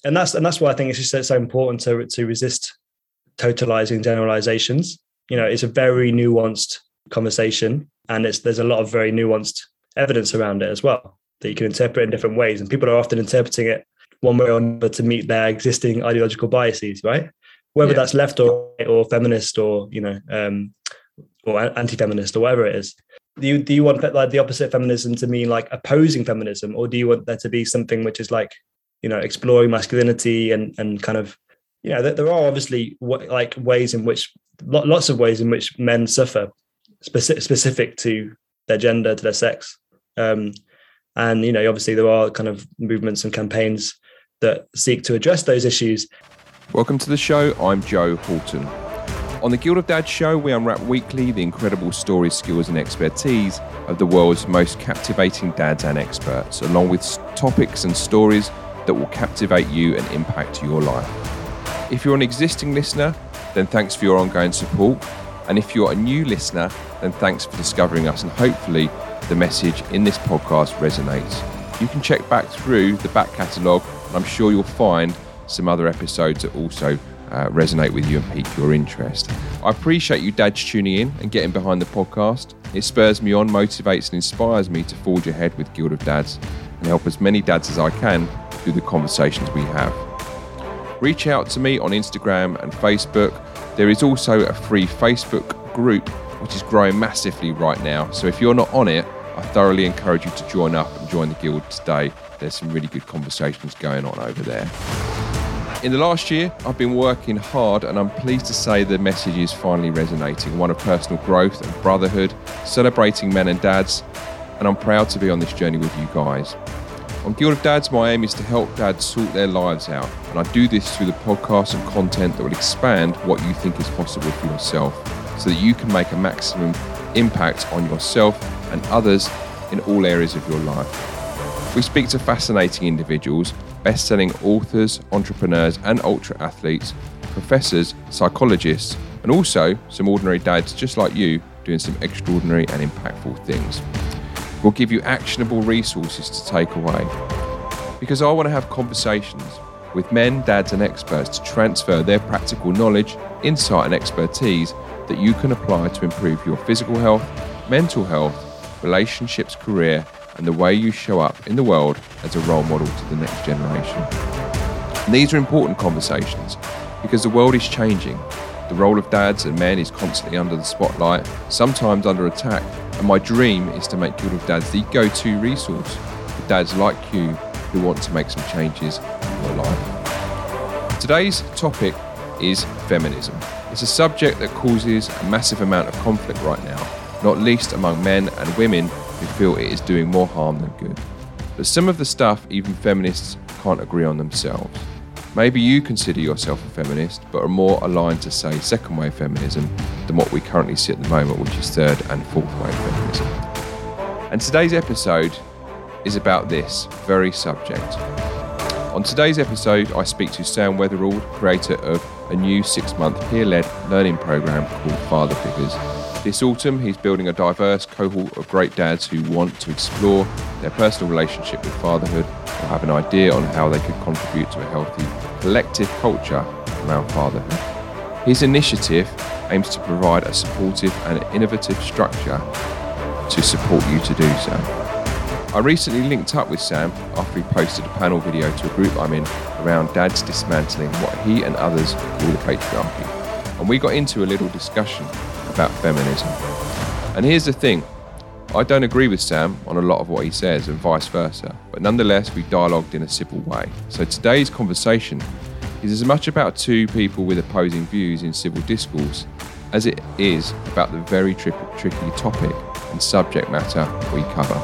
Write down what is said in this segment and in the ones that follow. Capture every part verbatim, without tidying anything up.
and that's and that's why I think it's just so, so important to to resist totalizing generalizations. You know, it's a very nuanced conversation, and it's there's a lot of very nuanced evidence around it as well that you can interpret in different ways, and people are often interpreting it one way or another to meet their existing ideological biases, right? Whether yeah. that's left or right or feminist or you know um, or anti-feminist or whatever it is. Do you do you want like the opposite feminism to mean like opposing feminism, or do you want there to be something which is like you know exploring masculinity and and kind of you know there are obviously like ways in which lots of ways in which men suffer specific specific to their gender, to their sex, um, and you know obviously there are kind of movements and campaigns that seek to address those issues. Welcome to the show. I'm Joe Horton. On the Guild of Dads show, we unwrap weekly the incredible stories, skills and expertise of the world's most captivating dads and experts, along with topics and stories that will captivate you and impact your life. If you're an existing listener, then thanks for your ongoing support. And if you're a new listener, then thanks for discovering us, and hopefully the message in this podcast resonates. You can check back through the back catalogue, and I'm sure you'll find some other episodes that also Uh, resonate with you and pique your interest. I appreciate you dads tuning in and getting behind the podcast. It spurs me on, motivates and inspires me to forge ahead with Guild of Dads and help as many dads as I can through the conversations we have. Reach out to me on Instagram and Facebook. There is also a free Facebook group which is growing massively right now. So if you're not on it, I thoroughly encourage you to join up and join the Guild today. There's some really good conversations going on over there. In the last year, I've been working hard, and I'm pleased to say the message is finally resonating. One of personal growth and brotherhood, celebrating men and dads, and I'm proud to be on this journey with you guys. On Guild of Dads, my aim is to help dads sort their lives out, and I do this through the podcast and content that will expand what you think is possible for yourself, so that you can make a maximum impact on yourself and others in all areas of your life. We speak to fascinating individuals, best-selling authors, entrepreneurs and ultra athletes, professors, psychologists, and also some ordinary dads just like you doing some extraordinary and impactful things. We'll give you actionable resources to take away, because I want to have conversations with men, dads and experts to transfer their practical knowledge, insight and expertise that you can apply to improve your physical health, mental health, relationships, career, and the way you show up in the world as a role model to the next generation. And these are important conversations because the world is changing. The role of dads and men is constantly under the spotlight, sometimes under attack, and my dream is to make Guild of Dads the go-to resource for dads like you who want to make some changes in your life. Today's topic is feminism. It's a subject that causes a massive amount of conflict right now, not least among men and women who feel it is doing more harm than good. But some of the stuff even feminists can't agree on themselves. Maybe you consider yourself a feminist, but are more aligned to, say, second wave feminism than what we currently see at the moment, which is third and fourth wave feminism. And today's episode is about this very subject. On today's episode, I speak to Sam Weatherald, creator of a new six-month peer-led learning program called Father Figures. This autumn, he's building a diverse cohort of great dads who want to explore their personal relationship with fatherhood or have an idea on how they could contribute to a healthy collective culture around fatherhood. His initiative aims to provide a supportive and innovative structure to support you to do so. I recently linked up with Sam after he posted a panel video to a group I'm in around dads dismantling what he and others call the patriarchy. And we got into a little discussion about feminism. And here's the thing, I don't agree with Sam on a lot of what he says and vice versa, but nonetheless we dialogued in a civil way. So today's conversation is as much about two people with opposing views in civil discourse as it is about the very tri- tricky topic and subject matter we cover.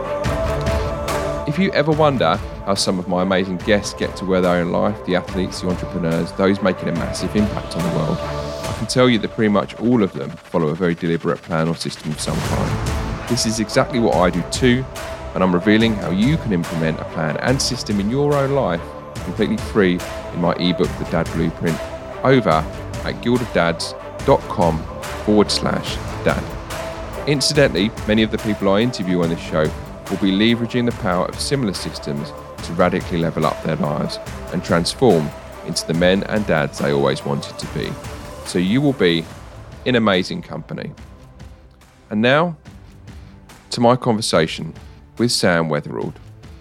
If you ever wonder how some of my amazing guests get to where they are in life, the athletes, the entrepreneurs, those making a massive impact on the world, I can tell you that pretty much all of them follow a very deliberate plan or system of some kind. This is exactly what I do too, and I'm revealing how you can implement a plan and system in your own life completely free in my ebook, The Dad Blueprint, over at guildofdads.com forward slash dad. Incidentally, many of the people I interview on this show will be leveraging the power of similar systems to to radically level up their lives and transform into the men and dads they always wanted to be. So you will be in amazing company. And now to my conversation with Sam Weatherald.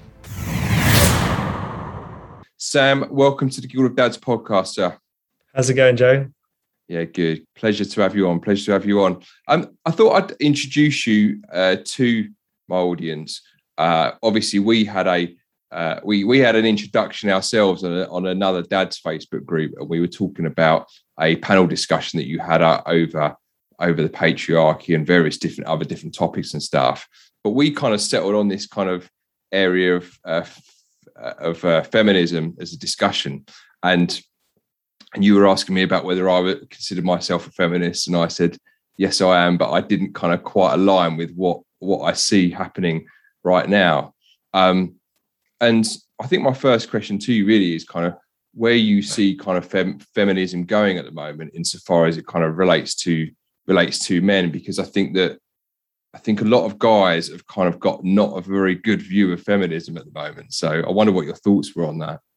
Sam, welcome to the Guild of Dads podcast, sir. How's it going, Joe? Yeah, good. Pleasure to have you on. Pleasure to have you on. Um, I thought I'd introduce you uh, to my audience. Uh, obviously, we had a uh, we we had an introduction ourselves on, a, on another Dad's Facebook group, and we were talking about a panel discussion that you had uh, over over the patriarchy and various different other different topics and stuff. But we kind of settled on this kind of area of uh, of uh, feminism as a discussion, and and you were asking me about whether I would consider myself a feminist, and I said yes, I am, but I didn't kind of quite align with what what I see happening right now. Um, and I think my first question to you really is kind of where you see kind of fem- feminism going at the moment, insofar as it kind of relates to relates to men, because I think that I think a lot of guys have kind of got not a very good view of feminism at the moment. So I wonder what your thoughts were on that.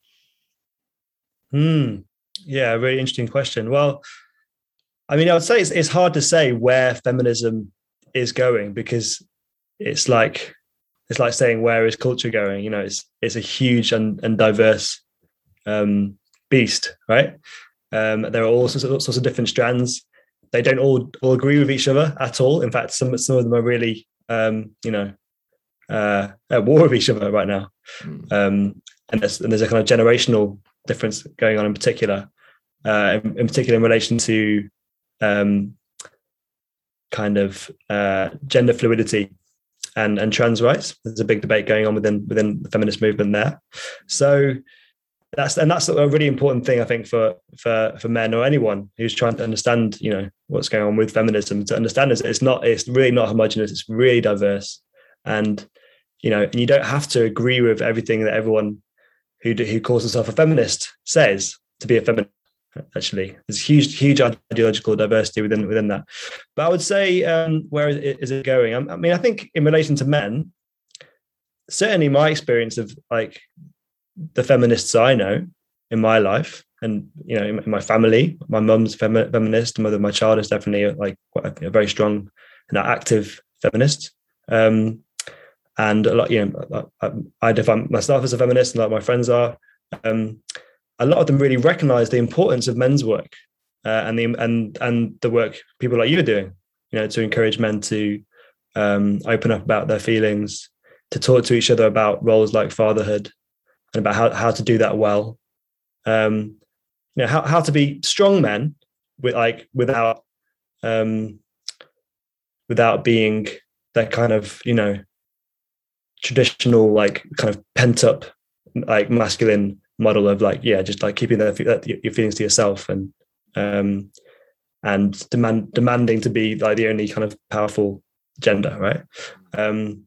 Hmm. Yeah, really interesting question. Well, I mean, I would say it's, it's hard to say where feminism is going, because it's like it's like saying where is culture going? You know, it's it's a huge and, and diverse um, beast, right? Um, there are all sorts of, all sorts of different strands. They don't all, all agree with each other at all. In fact, some some of them are really, um, you know, uh, at war with each other right now. Mm. Um, and, there's, and there's a kind of generational difference going on in particular, uh, in, in particular in relation to um, kind of uh, gender fluidity and, and trans rights. There's a big debate going on within within the feminist movement there. So that's and that's a really important thing, I think, for for for men or anyone who's trying to understand, you know, what's going on with feminism, to understand is it's not it's really not homogenous. It's really diverse, and you know, and you don't have to agree with everything that everyone who who calls himself a feminist says to be a feminist. Actually, there's huge huge ideological diversity within within that. But I would say, um, where is it, is it going? I, I mean, I think in relation to men, certainly my experience of like the feminists I know in my life, and you know, in, in my family, my mum's femi- feminist, the mother of my child is definitely like quite a, a very strong and active feminist. Um, and a lot, you know, I, I define myself as a feminist, and a lot of my friends are. Um, a lot of them really recognise the importance of men's work uh, and the and and the work people like you are doing. You know, to encourage men to um, open up about their feelings, to talk to each other about roles like fatherhood, and about how, how to do that well. Um, you know, how, how to be strong men with like without um, without being that kind of, you know, traditional like kind of pent up like masculine model of like, yeah, just like keeping the, your feelings to yourself and um, and demand demanding to be like the only kind of powerful gender, right? Um,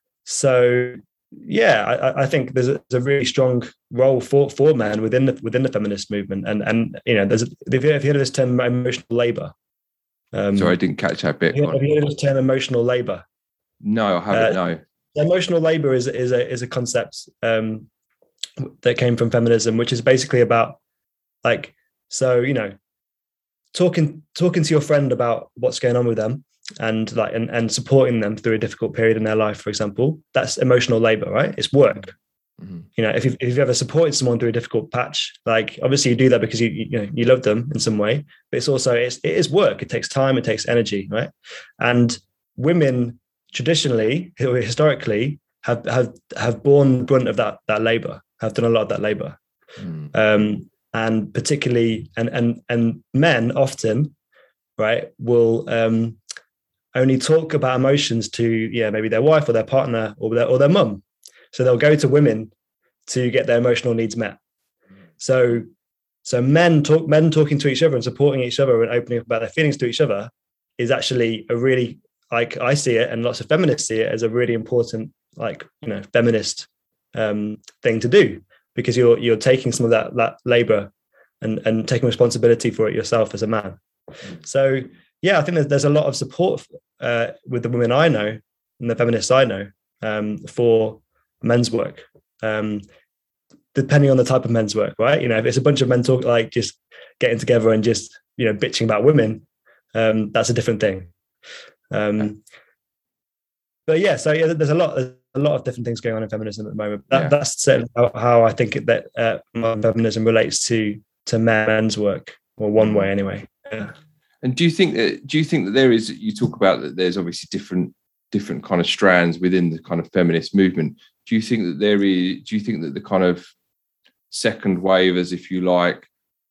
so. Yeah, I, I think there's a, there's a really strong role for, for men within the within the feminist movement, and and you know, there's a, have you heard of this term emotional labour? Um, Sorry, I didn't catch that bit. Have you, have you heard of this term emotional labour? No, I haven't. Uh, no. Emotional labour is is a is a concept um, that came from feminism, which is basically about like, so you know, talking talking to your friend about what's going on with them. And like and, and supporting them through a difficult period in their life, for example, that's emotional labor, right? It's work. Mm-hmm. You know, if you've, if you've ever supported someone through a difficult patch, like obviously you do that because you you know you love them in some way, but it's also it's it is work. It takes time, it takes energy, right? And women traditionally, historically, have have have borne the brunt of that that labor, have done a lot of that labor, mm. um, and particularly and and and men often, right, will. Um, only talk about emotions to, yeah, maybe their wife or their partner or their, or their mum. So they'll go to women to get their emotional needs met. So, so men talk, men talking to each other and supporting each other and opening up about their feelings to each other is actually a really, like I see it, and lots of feminists see it as a really important, like, you know, feminist um, thing to do, because you're, you're taking some of that, that labor and, and taking responsibility for it yourself as a man. So, yeah, I think there's, there's a lot of support uh, with the women I know and the feminists I know um, for men's work. Um, depending on the type of men's work, right? You know, if it's a bunch of men talk like just getting together and just, you know, bitching about women, um, that's a different thing. Um, but yeah, so yeah, there's a lot, there's a lot of different things going on in feminism at the moment. That, Yeah. That's certainly how, how I think it, that uh, modern feminism relates to to men's work, or one way anyway. Yeah. And do you think that do you think that there is? You talk about that there's obviously different different kind of strands within the kind of feminist movement. Do you think that there is? Do you think that the kind of second wave, as if you like,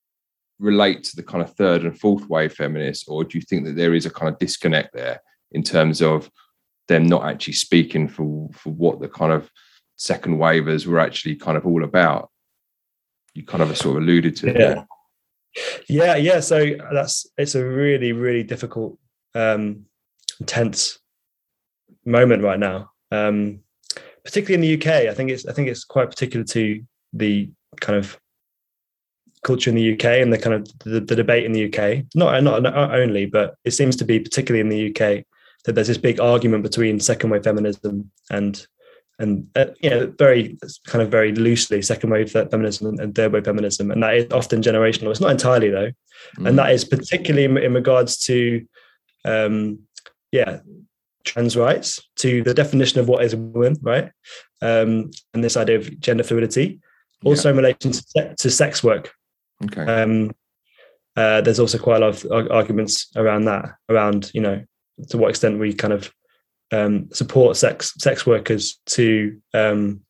relate to the kind of third and fourth wave feminists, or do you think that there is a kind of disconnect there in terms of them not actually speaking for for what the kind of second wavers were actually kind of all about? You kind of sort of alluded to it. Yeah. Yeah, yeah. So that's it's a really, really difficult, um, intense moment right now, um, particularly in the U K. I think it's I think it's quite particular to the kind of culture in the U K and the kind of the, the debate in the U K. Not, not not only, but it seems to be particularly in the U K that there's this big argument between second wave feminism and and uh, you know, very kind of very loosely second wave feminism and, and third wave feminism, and that is often generational. It's not entirely though, mm. and that is particularly in, in regards to, um, yeah, trans rights, to the definition of what is a woman, right, um, and this idea of gender fluidity, also yeah. in relation to, to sex work. Okay. Um, uh, there's also quite a lot of arguments around that, around you know to what extent we kind of Um, support sex sex workers to, um,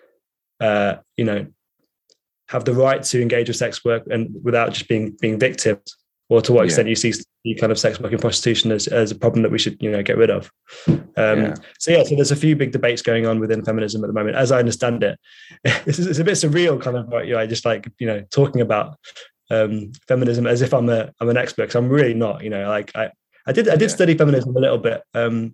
uh, you know, have the right to engage with sex work and without just being being victims, or to what extent yeah. you see the kind of sex work and prostitution as, as a problem that we should, you know, get rid of. Um, yeah. So yeah, so there's a few big debates going on within feminism at the moment, as I understand it. It's, it's a bit surreal, kind of, like, you know, I just like you know talking about um, feminism as if I'm a I'm an expert, because I'm really not. You know, like I I did I did yeah. study feminism a little bit. Um,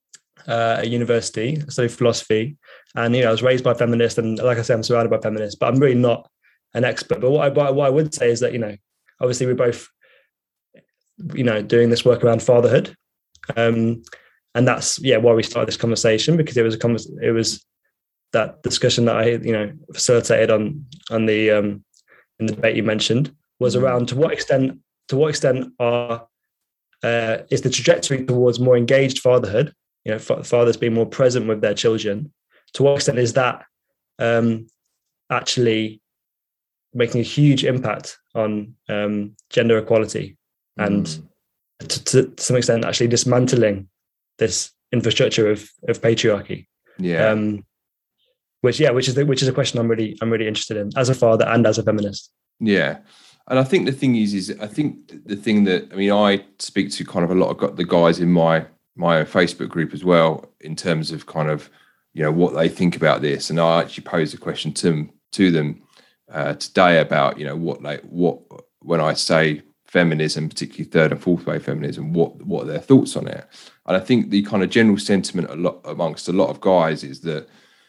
Uh, at university, I studied philosophy, and you know I was raised by feminists, and like I said, I'm surrounded by feminists, but I'm really not an expert. But what I what I would say is that you know, obviously we're both, you know, doing this work around fatherhood, um, and that's yeah why we started this conversation, because it was a convers- it was that discussion that I you know facilitated on on the um, in the debate you mentioned was around to what extent to what extent are uh, is the trajectory towards more engaged fatherhood. You know, fathers being more present with their children. To what extent is that um, actually making a huge impact on um, gender equality, and mm. to, to some extent actually dismantling this infrastructure of of patriarchy? Yeah. Um, which yeah, which is the, which is a question I'm really I'm really interested in as a father and as a feminist. Yeah. And I think the thing is, is I think the thing that I mean, I speak to kind of a lot of the guys in my. my Facebook group as well, in terms of kind of, you know, what they think about this. And I actually posed a question to them, to them uh, today about, you know, what like what when I say feminism, particularly third and fourth wave feminism, what what are their thoughts on it? And I think the kind of general sentiment a lot amongst a lot of guys is that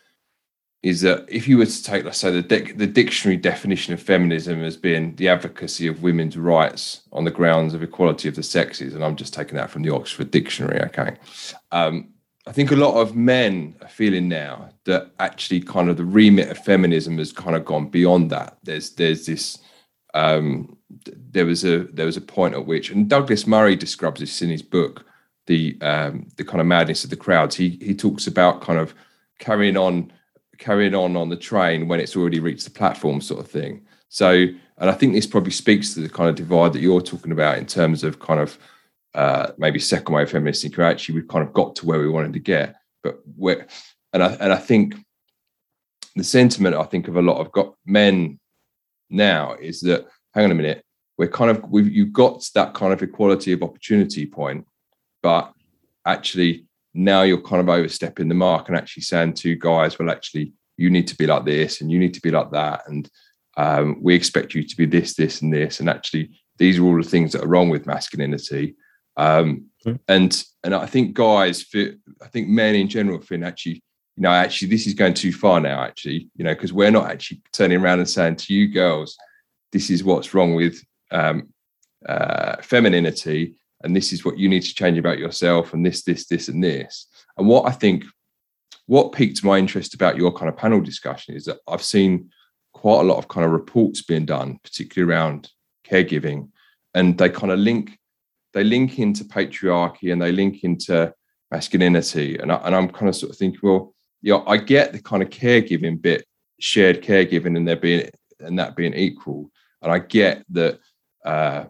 is that if you were to take, let's say, the de- the dictionary definition of feminism as being the advocacy of women's rights on the grounds of equality of the sexes, and I'm just taking that from the Oxford Dictionary, okay? Um, I think a lot of men are feeling now that actually kind of the remit of feminism has kind of gone beyond that. There's there's this, um, there was a there was a point at which, and Douglas Murray describes this in his book, the um, the kind of madness of the crowds. He he talks about kind of carrying on. carrying on on the train when it's already reached the platform, sort of thing. So, and I think this probably speaks to the kind of divide that you're talking about in terms of kind of uh, maybe second wave feminists think actually we've kind of got to where we wanted to get. But where, and I and I think the sentiment I think of a lot of got men now is that, hang on a minute, we're kind of we've you've got that kind of equality of opportunity point, but actually now you're kind of overstepping the mark and actually saying to guys, well, actually, you need to be like this and you need to be like that. And um, we expect you to be this, this, and this. And actually, these are all the things that are wrong with masculinity. Um, mm. And and I think guys, feel, I think men in general feel actually, you know, actually, this is going too far now, actually, you know, because we're not actually turning around and saying to you girls, this is what's wrong with um, uh, femininity. And this is what you need to change about yourself, and this, this, this, and this. And what I think, what piqued my interest about your kind of panel discussion is that I've seen quite a lot of kind of reports being done, particularly around caregiving, and they kind of link they link into patriarchy and they link into masculinity, and, I, and I'm kind of sort of thinking, well, yeah, I get the kind of caregiving bit, shared caregiving, and there being and that being equal, and I get that uh,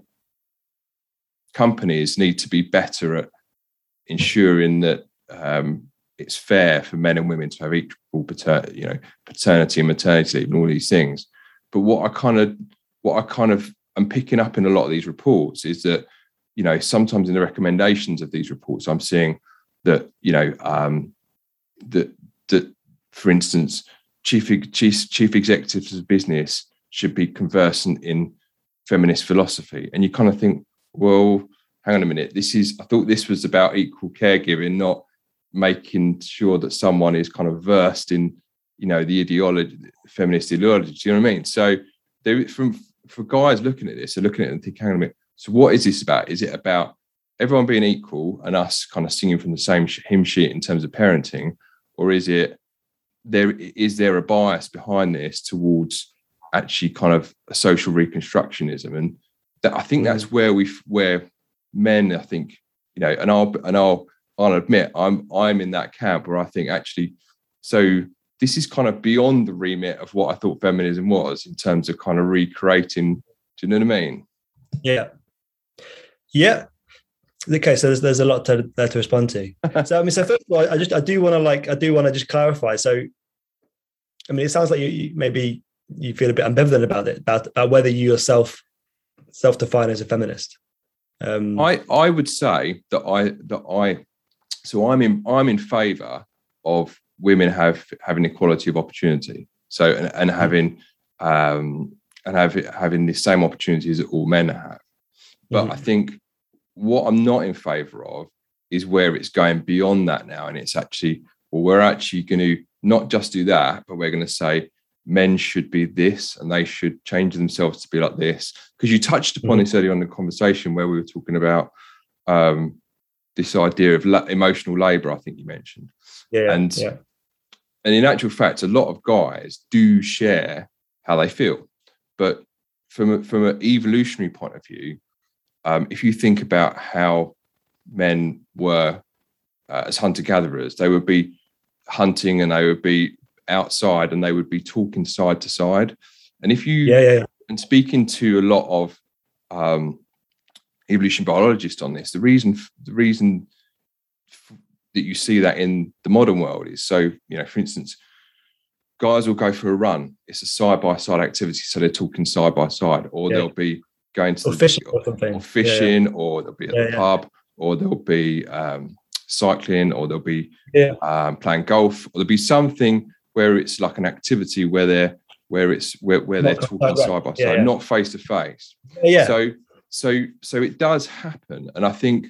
companies need to be better at ensuring that um, it's fair for men and women to have equal pater- you know, paternity and maternity leave and all these things. But what I kind of what I kind of am picking up in a lot of these reports is that, you know, sometimes in the recommendations of these reports, I'm seeing that, you know, um, that that for instance, chief chief chief executives of business should be conversant in feminist philosophy, and you kind of think, well, hang on a minute, this is I thought this was about equal caregiving, not making sure that someone is kind of versed in, you know, the ideology, feminist ideology. Do you know what I mean? So there, from for guys looking at this, they're looking at it and thinking, hang on a minute, so what is this about? Is it about everyone being equal and us kind of singing from the same hymn sheet in terms of parenting, or is it there? Is there a bias behind this towards actually kind of a social reconstructionism? And that, I think that's where we where men, I think, you know, and I'll and I'll I'll admit I'm I'm in that camp where I think actually, so this is kind of beyond the remit of what I thought feminism was in terms of kind of recreating. Do you know what I mean? Yeah. Yeah. Okay, so there's there's a lot to, there to respond to. So I mean, so first of all, I just I do want to like I do want to just clarify. So, I mean, it sounds like you, you maybe you feel a bit ambivalent about it, about, about whether you yourself self-define as a feminist. Um, I I would say that I that I so I'm in I'm in favour of women have having equality of opportunity. So and, and having um, and have, having the same opportunities that all men have. But mm-hmm. I think what I'm not in favour of is where it's going beyond that now, and it's actually, well, we're actually going to not just do that, but we're going to say men should be this and they should change themselves to be like this. Because you touched upon mm-hmm. this earlier on in the conversation where we were talking about um, this idea of la- emotional labour, I think you mentioned. Yeah, and yeah. And in actual fact, a lot of guys do share how they feel. But from a, from an evolutionary point of view, um, if you think about how men were uh, as hunter-gatherers, they would be hunting and they would be outside and they would be talking side to side. And if you, yeah, yeah, yeah. and speaking to a lot of um, evolution biologists on this, the reason, the reason f- that you see that in the modern world is, so, you know, for instance, guys will go for a run. It's a side-by-side activity, so they're talking side by side, or yeah. they'll be going to or the, fishing, or, or, or fishing, yeah, yeah. or they'll be at yeah, the yeah. pub, or they'll be um, cycling, or they'll be yeah. um, playing golf, or there'll be something where it's like an activity where they're where it's where, where they're talking right. side by side, yeah, yeah. not face to face. Yeah. So so so it does happen, and I think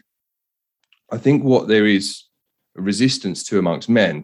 I think what there is a resistance to amongst men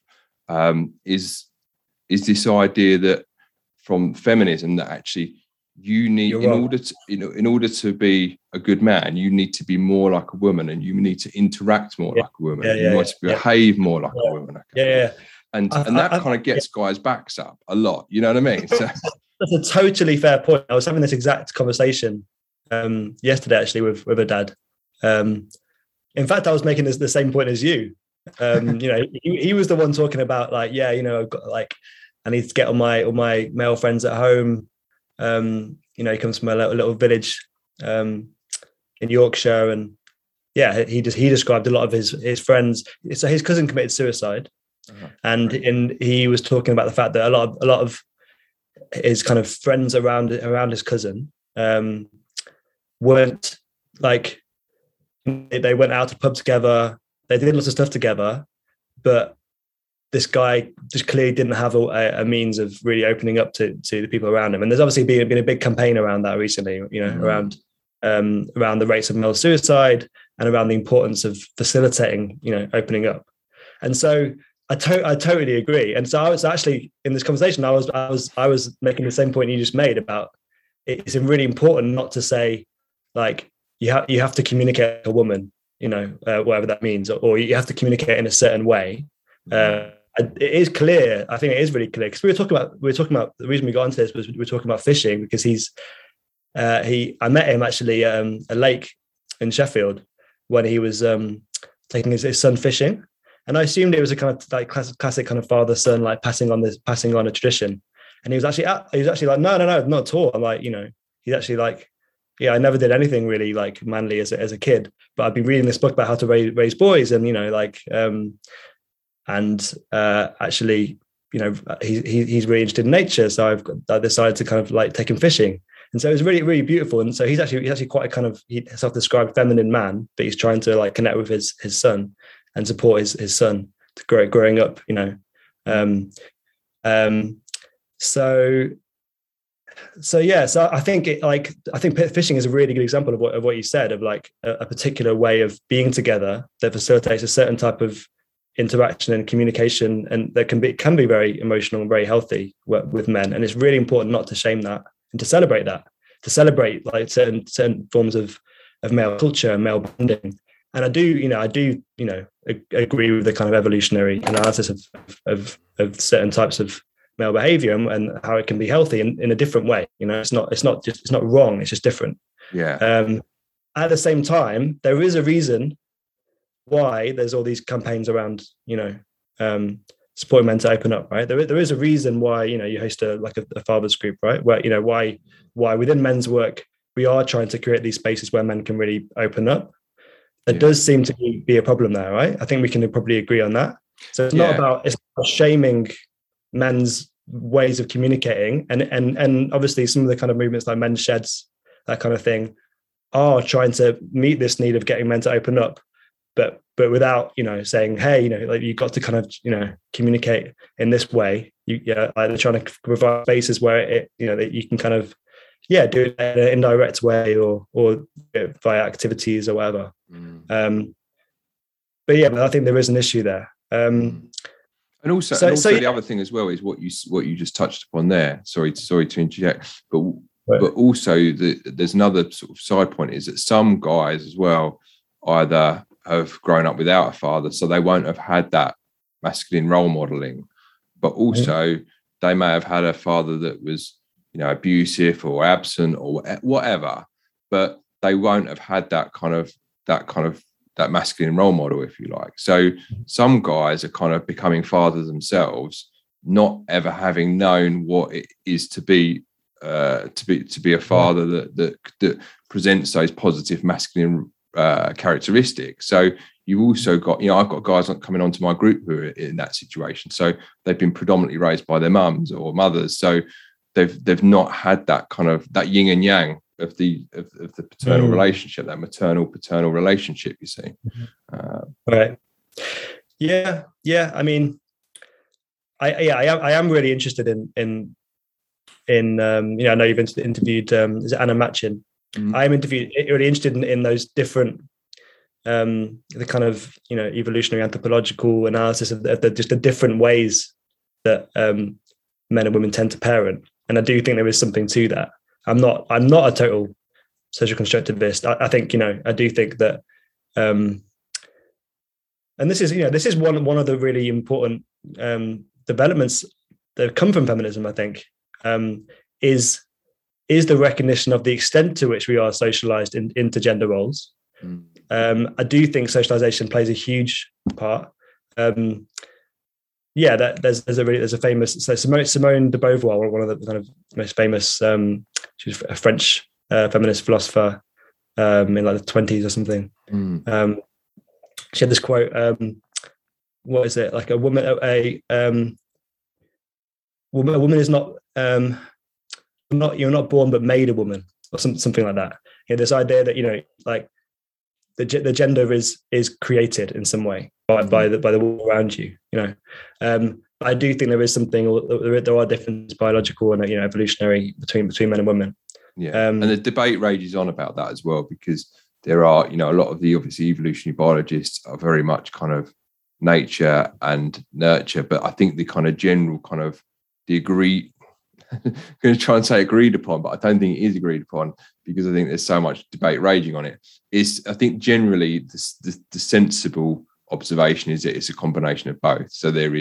um, is is this idea that from feminism that actually you need You're in wrong. order to you know in order to be a good man, you need to be more like a woman, and you need to interact more yeah. like a woman. Yeah, you yeah, need to yeah. behave more like yeah. a woman. Okay? Yeah, yeah. And I, and that I, kind of gets yeah. guys' backs up a lot. You know what I mean? So that's a totally fair point. I was having this exact conversation um, yesterday actually with with a dad. Um, in fact, I was making this the same point as you. Um, you know, he, he was the one talking about like, yeah, you know, I've got like, I need to get all my all my male friends at home. Um, you know, he comes from a little, little village um, in Yorkshire, and yeah, he just he described a lot of his his friends. So his cousin committed suicide, uh-huh. and in he was talking about the fact that a lot of a lot of his kind of friends around around his cousin um, weren't like they went out to pub together. They did lots of stuff together, but this guy just clearly didn't have a, a means of really opening up to, to the people around him. And there's obviously been, been a big campaign around that recently, you know, mm-hmm. around um, around the rates of male suicide and around the importance of facilitating, you know, opening up. And so I, to- I totally agree. And so I was actually in this conversation, I was I was I was making the same point you just made about it's really important not to say like you have you have to communicate to a woman, you know, uh, whatever that means, or, or you have to communicate in a certain way. Uh, it is clear. I think it is really clear because we were talking about we were talking about the reason we got into this was we were talking about fishing because he's uh, he I met him actually um, a lake in Sheffield when he was um, taking his, his son fishing, and I assumed it was a kind of like classic, classic kind of father son like passing on this passing on a tradition, and he was actually he was actually like no no no not at all. I'm like you know he's actually like yeah I never did anything really like manly as a, as a kid, but I've been reading this book about how to raise, raise boys and you know like. Um, And uh, actually, you know, he, he, he's really interested in nature. So I've got, I decided to kind of like take him fishing. And so it was really, really beautiful. And so he's actually, he's actually quite a kind of, he self-described feminine man, but he's trying to like connect with his, his son and support his, his son to grow, growing up, you know. Um, um, so, so yeah, so I think it like, I think fishing is a really good example of what, of what you said, of like a, a particular way of being together that facilitates a certain type of interaction and communication, and that can be can be very emotional and very healthy with men. And it's really important not to shame that and to celebrate that, to celebrate like certain certain forms of of male culture and male bonding. And I do, you know, I do, you know, agree with the kind of evolutionary analysis of of, of certain types of male behavior and, and how it can be healthy in, in a different way. You know, it's not it's not just it's not wrong. It's just different. Yeah. Um, at the same time, there is a reason why there's all these campaigns around, you know, um, supporting men to open up, right? There, there is a reason why, you know, you host a like a, a fathers group, right? Where, you know, why why within men's work we are trying to create these spaces where men can really open up. There yeah. does seem to be, be a problem there, right? I think we can probably agree on that. So it's not yeah. about it's not shaming men's ways of communicating, and and and obviously some of the kind of movements like men's sheds, that kind of thing, are trying to meet this need of getting men to open up. But but without, you know, saying, hey, you know, like you've got to kind of, you know, communicate in this way. You, yeah, like they're trying to provide spaces where it, you know, that you can kind of, yeah, do it in an indirect way or or via activities or whatever. Mm. Um, but yeah, but I think there is an issue there. Um, and also, so, and also so, the yeah. other thing as well is what you what you just touched upon there. Sorry, sorry to interject, but right. but also the, there's another sort of side point is that some guys as well either have grown up without a father, so they won't have had that masculine role modeling, but also mm. they may have had a father that was, you know, abusive or absent or whatever, but they won't have had that kind of that kind of that masculine role model, if you like. So some guys are kind of becoming fathers themselves, not ever having known what it is to be uh, to be to be a father that that that presents those positive masculine Uh, characteristics. So you also got, you know, I've got guys coming onto my group who are in that situation. So they've been predominantly raised by their mums or mothers. So they've they've not had that kind of that yin and yang of the of, of the paternal mm. relationship, that maternal paternal relationship. You see, uh, right? Yeah, yeah. I mean, I yeah, I am I am really interested in in in um, you know, I know you've interviewed um, is it Anna Machin? Mm. I'm interviewed really interested in, in those different um the kind of, you know, evolutionary anthropological analysis of the, of the just the different ways that um men and women tend to parent, and I do think there is something to that. I'm not I'm not a total social constructivist. I, I think, you know, I do think that um and this is, you know, this is one one of the really important um developments that have come from feminism, I think, um is is the recognition of the extent to which we are socialized in, into gender roles. Mm. Um, I do think socialization plays a huge part. Um, yeah, that, there's there's a really, there's a famous so Simone, Simone de Beauvoir, one of the kind of most famous. Um, she was a French uh, feminist philosopher um, in like the twenties or something. Mm. Um, she had this quote. Um, what is it? Like a woman, a um, woman, a woman is not. Um, not you're not born but made a woman, or some, something like that. You know, this idea that, you know, like the the gender is is created in some way by mm-hmm. by the by the world around you. You know, um, I do think there is something. There, there are differences, biological and, you know, evolutionary between between men and women. Yeah, um, and the debate rages on about that as well, because there are, you know, a lot of the obviously evolutionary biologists are very much kind of nature and nurture, but I think the kind of general kind of the agree. I'm going to try and say agreed upon, but I don't think it is agreed upon, because I think there's so much debate raging on it. Is I think generally the, the, the sensible observation is that it's a combination of both. So there is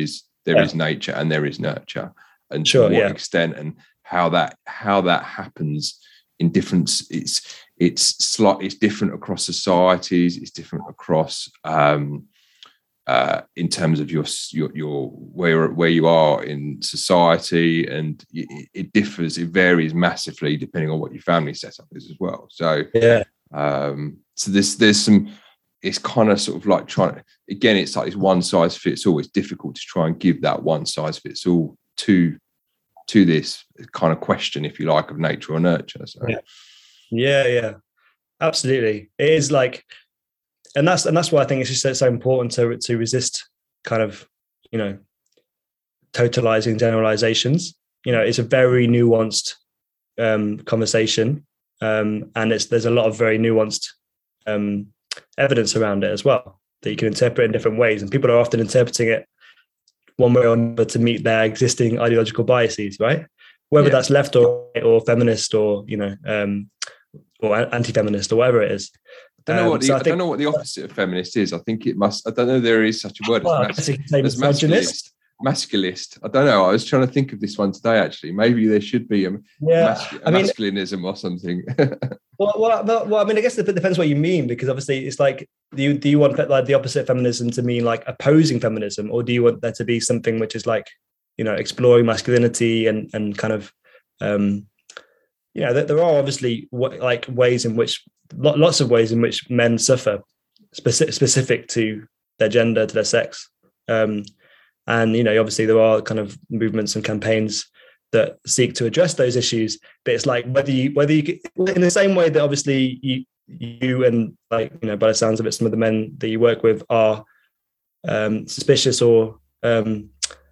there yeah. is nature and there is nurture, and sure, to what yeah. extent and how that how that happens in different. It's it's slight. It's different across societies. It's different across. Um, Uh, in terms of your your your where where you are in society, and it, it differs, it varies massively depending on what your family setup is as well. So yeah, um, so there's there's some. It's kind of sort of like trying. Again, it's like it's one size fits all. It's difficult to try and give that one size fits all to to this kind of question, if you like, of nature or nurture. So yeah, yeah, yeah, absolutely. It is like. And that's and that's why I think it's just so, so important to to resist kind of, you know, totalizing generalizations. You know, it's a very nuanced um, conversation, um, and it's there's a lot of very nuanced um, evidence around it as well that you can interpret in different ways, and people are often interpreting it one way or another to meet their existing ideological biases, right? Whether yeah. that's left or right or feminist or you know um, or anti-feminist or whatever it is. I don't know what Um, the, so I, I, think, don't know what the opposite of feminist is. I think it must. I don't know. There is such a word as, well, mas- as masculist. Masculist. I don't know. I was trying to think of this one today. Actually, maybe there should be a, yeah, mas- a I mean, masculinism or something. well, well, well, I mean, I guess it depends what you mean, because obviously it's like, do you do you want like the opposite of feminism to mean like opposing feminism, or do you want there to be something which is like, you know, exploring masculinity and and kind of, um, you know, there, there are obviously w- like ways in which lots of ways in which men suffer specific specific to their gender, to their sex. Um, and, you know, obviously there are kind of movements and campaigns that seek to address those issues, but it's like whether you, whether you, in the same way that obviously you, you and like, you know, by the sounds of it, some of the men that you work with are um, suspicious or um,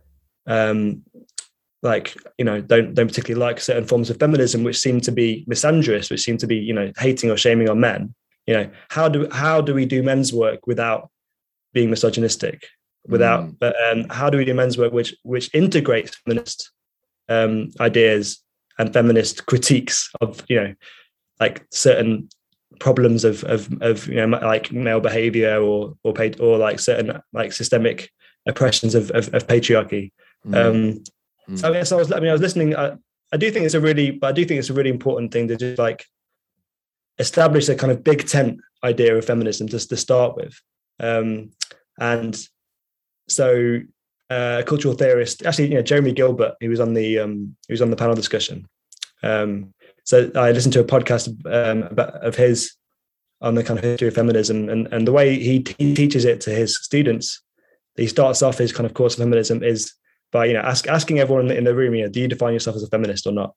um, like, you know, don't don't particularly like certain forms of feminism, which seem to be misandrous, which seem to be, you know, hating or shaming on men. You know, how do how do we do men's work without being misogynistic? Without, Mm. but um, how do we do men's work which which integrates feminist um, ideas and feminist critiques of, you know, like certain problems of of of you know, like male behavior or or paid or like certain like systemic oppressions of of, of patriarchy. Mm. Um, Mm. So yes, I was. I mean, I was listening. I, I do think it's a really, but I do think it's a really important thing to just like establish a kind of big tent idea of feminism just to start with. Um, and so, uh, a cultural theorist, actually, you know, Jeremy Gilbert, he was on the um, he was on the panel discussion. Um, so I listened to a podcast um, about, of his on the kind of history of feminism, and and the way he he teaches it to his students. He starts off his kind of course of feminism is by, you know, ask, asking everyone in the room, you know, do you define yourself as a feminist or not?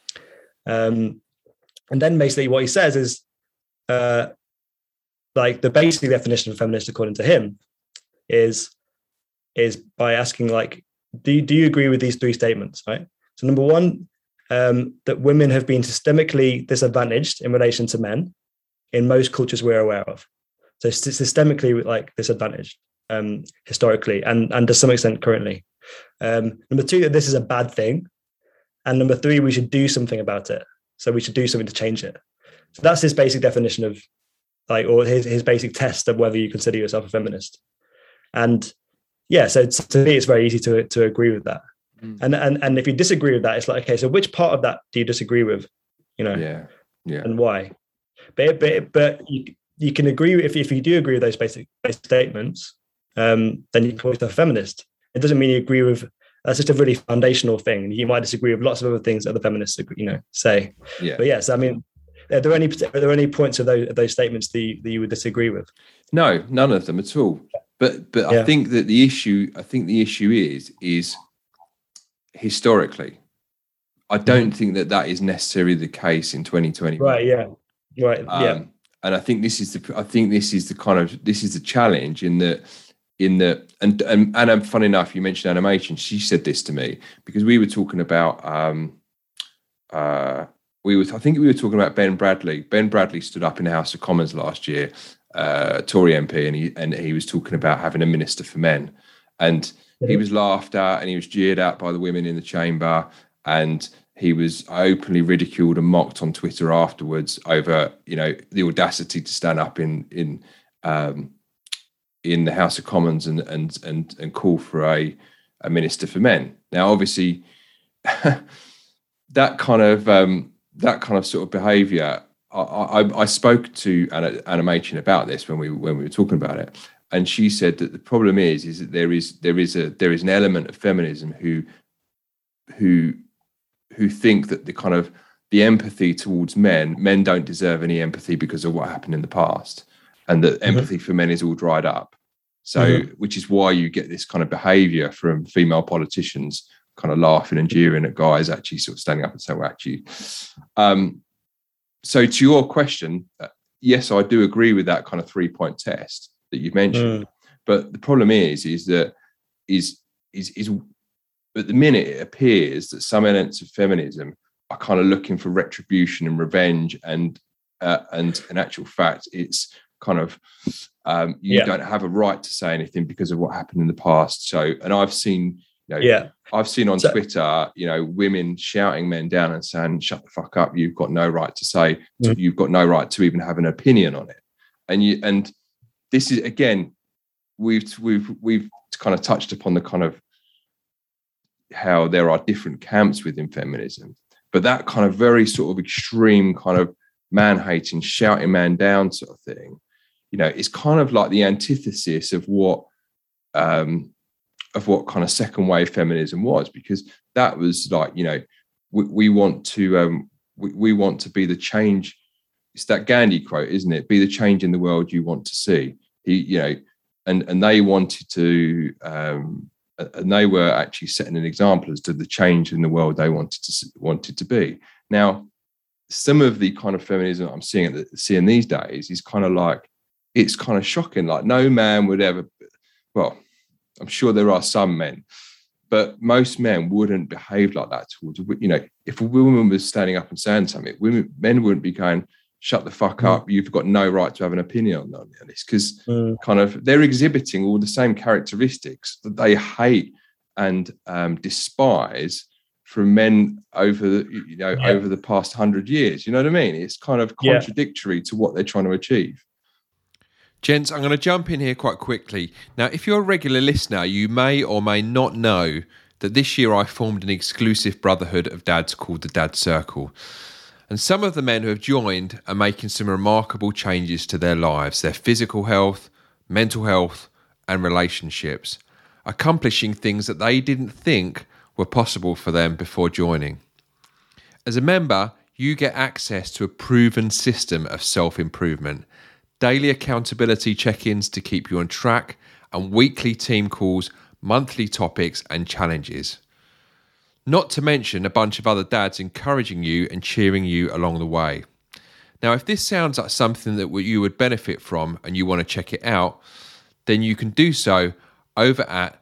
Um, and then basically what he says is, uh, like the basic definition of feminist, according to him, is is by asking like, do do you agree with these three statements? Right. So number one, um, that women have been systemically disadvantaged in relation to men in most cultures we're aware of. So systemically like disadvantaged um, historically and and to some extent currently. Um, number two, that this is a bad thing. And number three, we should do something about it. So we should do something to change it. So that's his basic definition of like, or his, his basic test of whether you consider yourself a feminist. And yeah, so to me, it's very easy to, to agree with that. Mm. And, and, and if you disagree with that, it's like, okay, so which part of that do you disagree with, you know, yeah, yeah, and why? But, but, but you, you can agree, if, if you do agree with those basic, basic statements, um, then you can call yourself a feminist. It doesn't mean you agree with, that's just a really foundational thing. You might disagree with lots of other things that other feminists, you know, say. Yeah. But yes, I mean, are there any are there any points of those of those statements that you, that you would disagree with? No, none of them at all. But but yeah. I think that the issue, I think the issue is is historically, I don't mm-hmm. think that that is necessarily the case in twenty twenty. Right. Yeah. Right. Um, yeah. And I think this is the I think this is the kind of this is the challenge in that. In the and and and funny enough, you mentioned animation. She said this to me because we were talking about um, uh, we were I think we were talking about Ben Bradley. Ben Bradley stood up in the House of Commons last year, uh, Tory M P, and he and he was talking about having a minister for men, and mm-hmm. he was laughed at and he was jeered at by the women in the chamber, and he was openly ridiculed and mocked on Twitter afterwards over, you know, the audacity to stand up in in. Um, in the House of Commons and and and and call for a a minister for men. Now, obviously, that kind of um, that kind of sort of behaviour. I, I, I spoke to Anna, Anna Machin about this when we when we were talking about it, and she said that the problem is is that there is there is a there is an element of feminism who who who think that the kind of the empathy towards men, men don't deserve any empathy because of what happened in the past, and that mm-hmm. empathy for men is all dried up. So, mm-hmm. which is why you get this kind of behaviour from female politicians, kind of laughing and jeering at guys actually sort of standing up and saying, well, actually. Um, so to your question, uh, yes, I do agree with that kind of three-point test that you mentioned. Mm. But the problem is, is that is, is, is at the minute it appears that some elements of feminism are kind of looking for retribution and revenge, and uh, and in actual fact, it's kind of um, you yeah. don't have a right to say anything because of what happened in the past. So, and I've seen, you know, yeah, I've seen on so, Twitter, you know, women shouting men down and saying, "Shut the fuck up! You've got no right to say, mm-hmm. you've got no right to even have an opinion on it." And you, and this is again, we've we've we've kind of touched upon the kind of how there are different camps within feminism. But that kind of very sort of extreme kind of man-hating, shouting man down sort of thing, you know, it's kind of like the antithesis of what um, of what kind of second wave feminism was, because that was like, you know, we, we want to um, we, we want to be the change. It's that Gandhi quote, isn't it? Be the change in the world you want to see. He, you know, and and they wanted to. Um, And they were actually setting an example as to the change in the world they wanted to wanted to be. Now, some of the kind of feminism I'm seeing at the, seeing these days is kind of like, it's kind of shocking. Like no man would ever. Well, I'm sure there are some men, but most men wouldn't behave like that towards. You know, if a woman was standing up and saying something, women men wouldn't be going, "Shut the fuck mm. up! You've got no right to have an opinion on this," because mm. kind of they're exhibiting all the same characteristics that they hate and um, despise from men over the, you know, yeah. over the past hundred years. You know what I mean? It's kind of contradictory yeah. to what they're trying to achieve. Gents, I'm going to jump in here quite quickly. Now, if you're a regular listener, you may or may not know that this year I formed an exclusive brotherhood of dads called the Dad Circle. And some of the men who have joined are making some remarkable changes to their lives, their physical health, mental health, and relationships, accomplishing things that they didn't think were possible for them before joining. As a member, you get access to a proven system of self-improvement, daily accountability check-ins to keep you on track, and weekly team calls, monthly topics, and challenges. Not to mention a bunch of other dads encouraging you and cheering you along the way. Now, if this sounds like something that you would benefit from and you want to check it out, then you can do so over at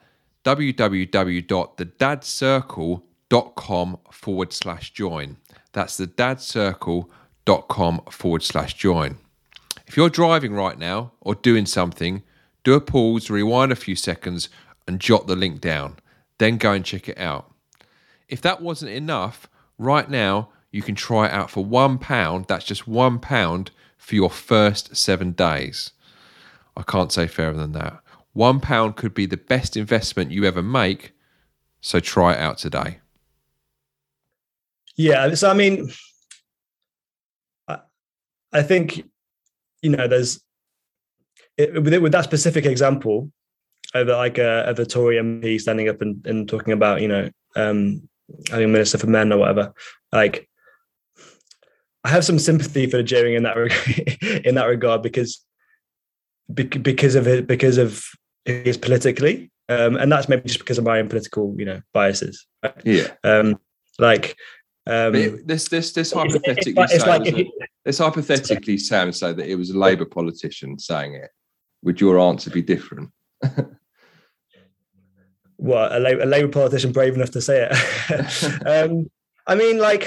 www.thedadscircle.com forward slash join. That's thedadscircle.com forward slash join. If you're driving right now or doing something, do a pause, rewind a few seconds and jot the link down. Then go and check it out. If that wasn't enough, right now you can try it out for one pound. That's just one pound for your first seven days. I can't say fairer than that. One pound could be the best investment you ever make. So try it out today. Yeah. So, I mean, I, I think, you know, there's, it, with, it, with that specific example of like a, of a Tory M P standing up and, and talking about, you know, um, having a minister for men or whatever, like, I have some sympathy for the jeering in that regard, in that regard, because because of it, because of his politically, um, and that's maybe just because of my own political, you know, biases. Right? Yeah. Um, like um, this, this, this hypothetically, it's, it's like, it, this hypothetically, Sam, say that it was a Labour politician saying it. Would your answer be different? What, a Labour, a Labour politician brave enough to say it? um, I mean, like.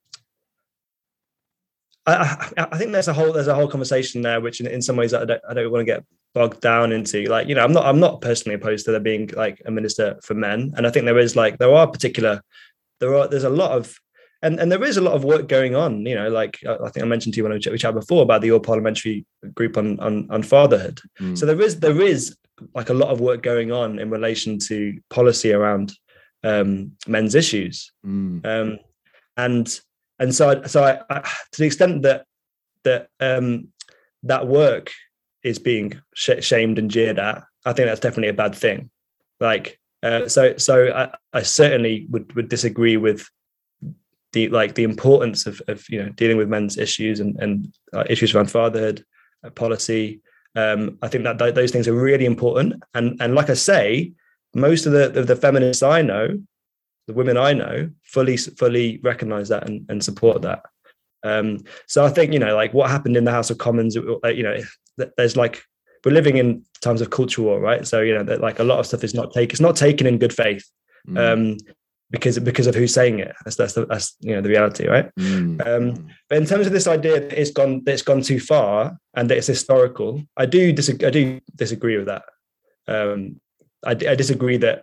I, I think there's a whole there's a whole conversation there, which in, in some ways I don't I don't want to get bogged down into. Like, you know, I'm not I'm not personally opposed to there being like a minister for men, and I think there is like there are particular there are there's a lot of and and there is a lot of work going on. You know, like I think I mentioned to you when we chatted before about the All Parliamentary Group on on, on fatherhood. Mm. So there is there is like a lot of work going on in relation to policy around um, men's issues. Mm. Um, and and so so I, I, to the extent that that um, that work is being sh- shamed and jeered at, I think that's definitely a bad thing. Like uh, so so I, I certainly would would disagree with the like the importance of, of you know dealing with men's issues and and uh, issues around fatherhood uh, policy. Um, I think that th- those things are really important, and and like I say, most of the, the the feminists I know, the women I know, fully fully recognise that and, and support that. Um, so I think you know like what happened in the House of Commons, uh, you know, there's like we're living in times of culture war, right? So you know that like a lot of stuff is not taken, it's not taken in good faith. Mm. Um, because because of who's saying it. That's that's, the, that's you know the reality, right? Mm. Um, but in terms of this idea that it's gone that it's gone too far and that it's historical, I do disagree. I do disagree with that. Um, I, I disagree that,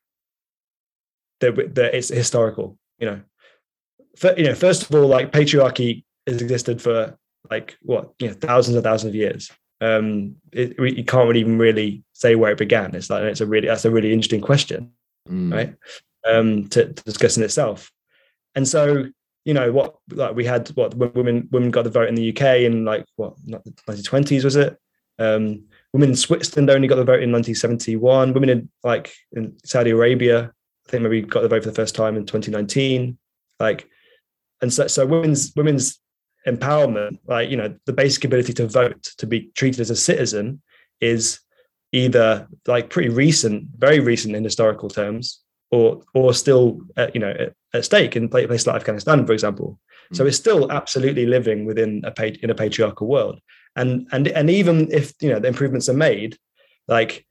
that that it's historical. You know, for, you know, first of all, like patriarchy has existed for like what you know thousands and thousands of years. Um, it, you can't really even really say where it began. It's like it's a really that's a really interesting question, mm. right? Um, to, to discuss in itself. And so, you know, what like we had what women women got the vote in the U K in like what nineteen twenties was it? Um, women in Switzerland only got the vote in nineteen seventy-one. Women in like in Saudi Arabia, I think maybe got the vote for the first time in twenty nineteen. Like, and so so women's women's empowerment, like you know, the basic ability to vote, to be treated as a citizen, is either like pretty recent, very recent in historical terms, or or still, uh, you know, at, at stake in places like Afghanistan, for example. Mm. So it's still absolutely living within a in a patriarchal world, and and and even if you know the improvements are made, like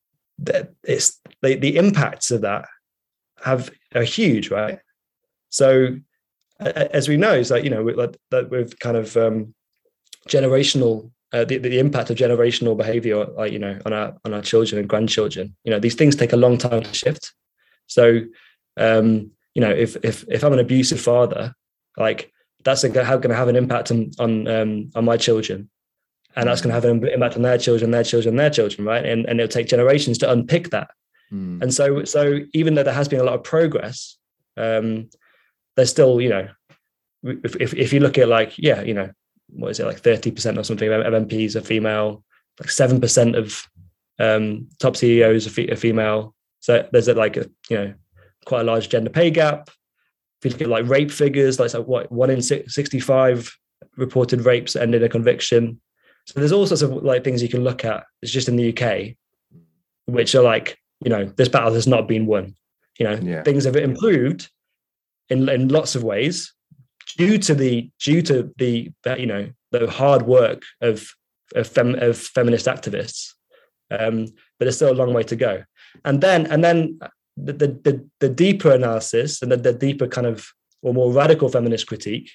it's the the impacts of that have are huge, right? So as we know, it's like you know with, that with kind of um, generational. Uh, the, the impact of generational behavior, like you know, on our on our children and grandchildren. You know, these things take a long time to shift. So, um, you know, if if if I'm an abusive father, like that's going to have an impact on on um, on my children, and that's going to have an impact on their children, their children, their children, right? And and it'll take generations to unpick that. Mm. And so so even though there has been a lot of progress, um, there's still you know, if if, if you look at like yeah, you know, what is it like thirty percent or something of M Ps are female, like seven percent of um, top C E Os are, fe- are female. So there's a, like a you know quite a large gender pay gap. If you look at like rape figures, like, like what one in sixty-five reported rapes end in a conviction. So there's all sorts of like things you can look at. It's just in the U K, which are like you know this battle has not been won. You know yeah. Things have improved in in lots of ways due to the due to the you know the hard work of of, fem, of feminist activists. Um, but there's still a long way to go. And then, and then the the, the deeper analysis and the, the deeper kind of or more radical feminist critique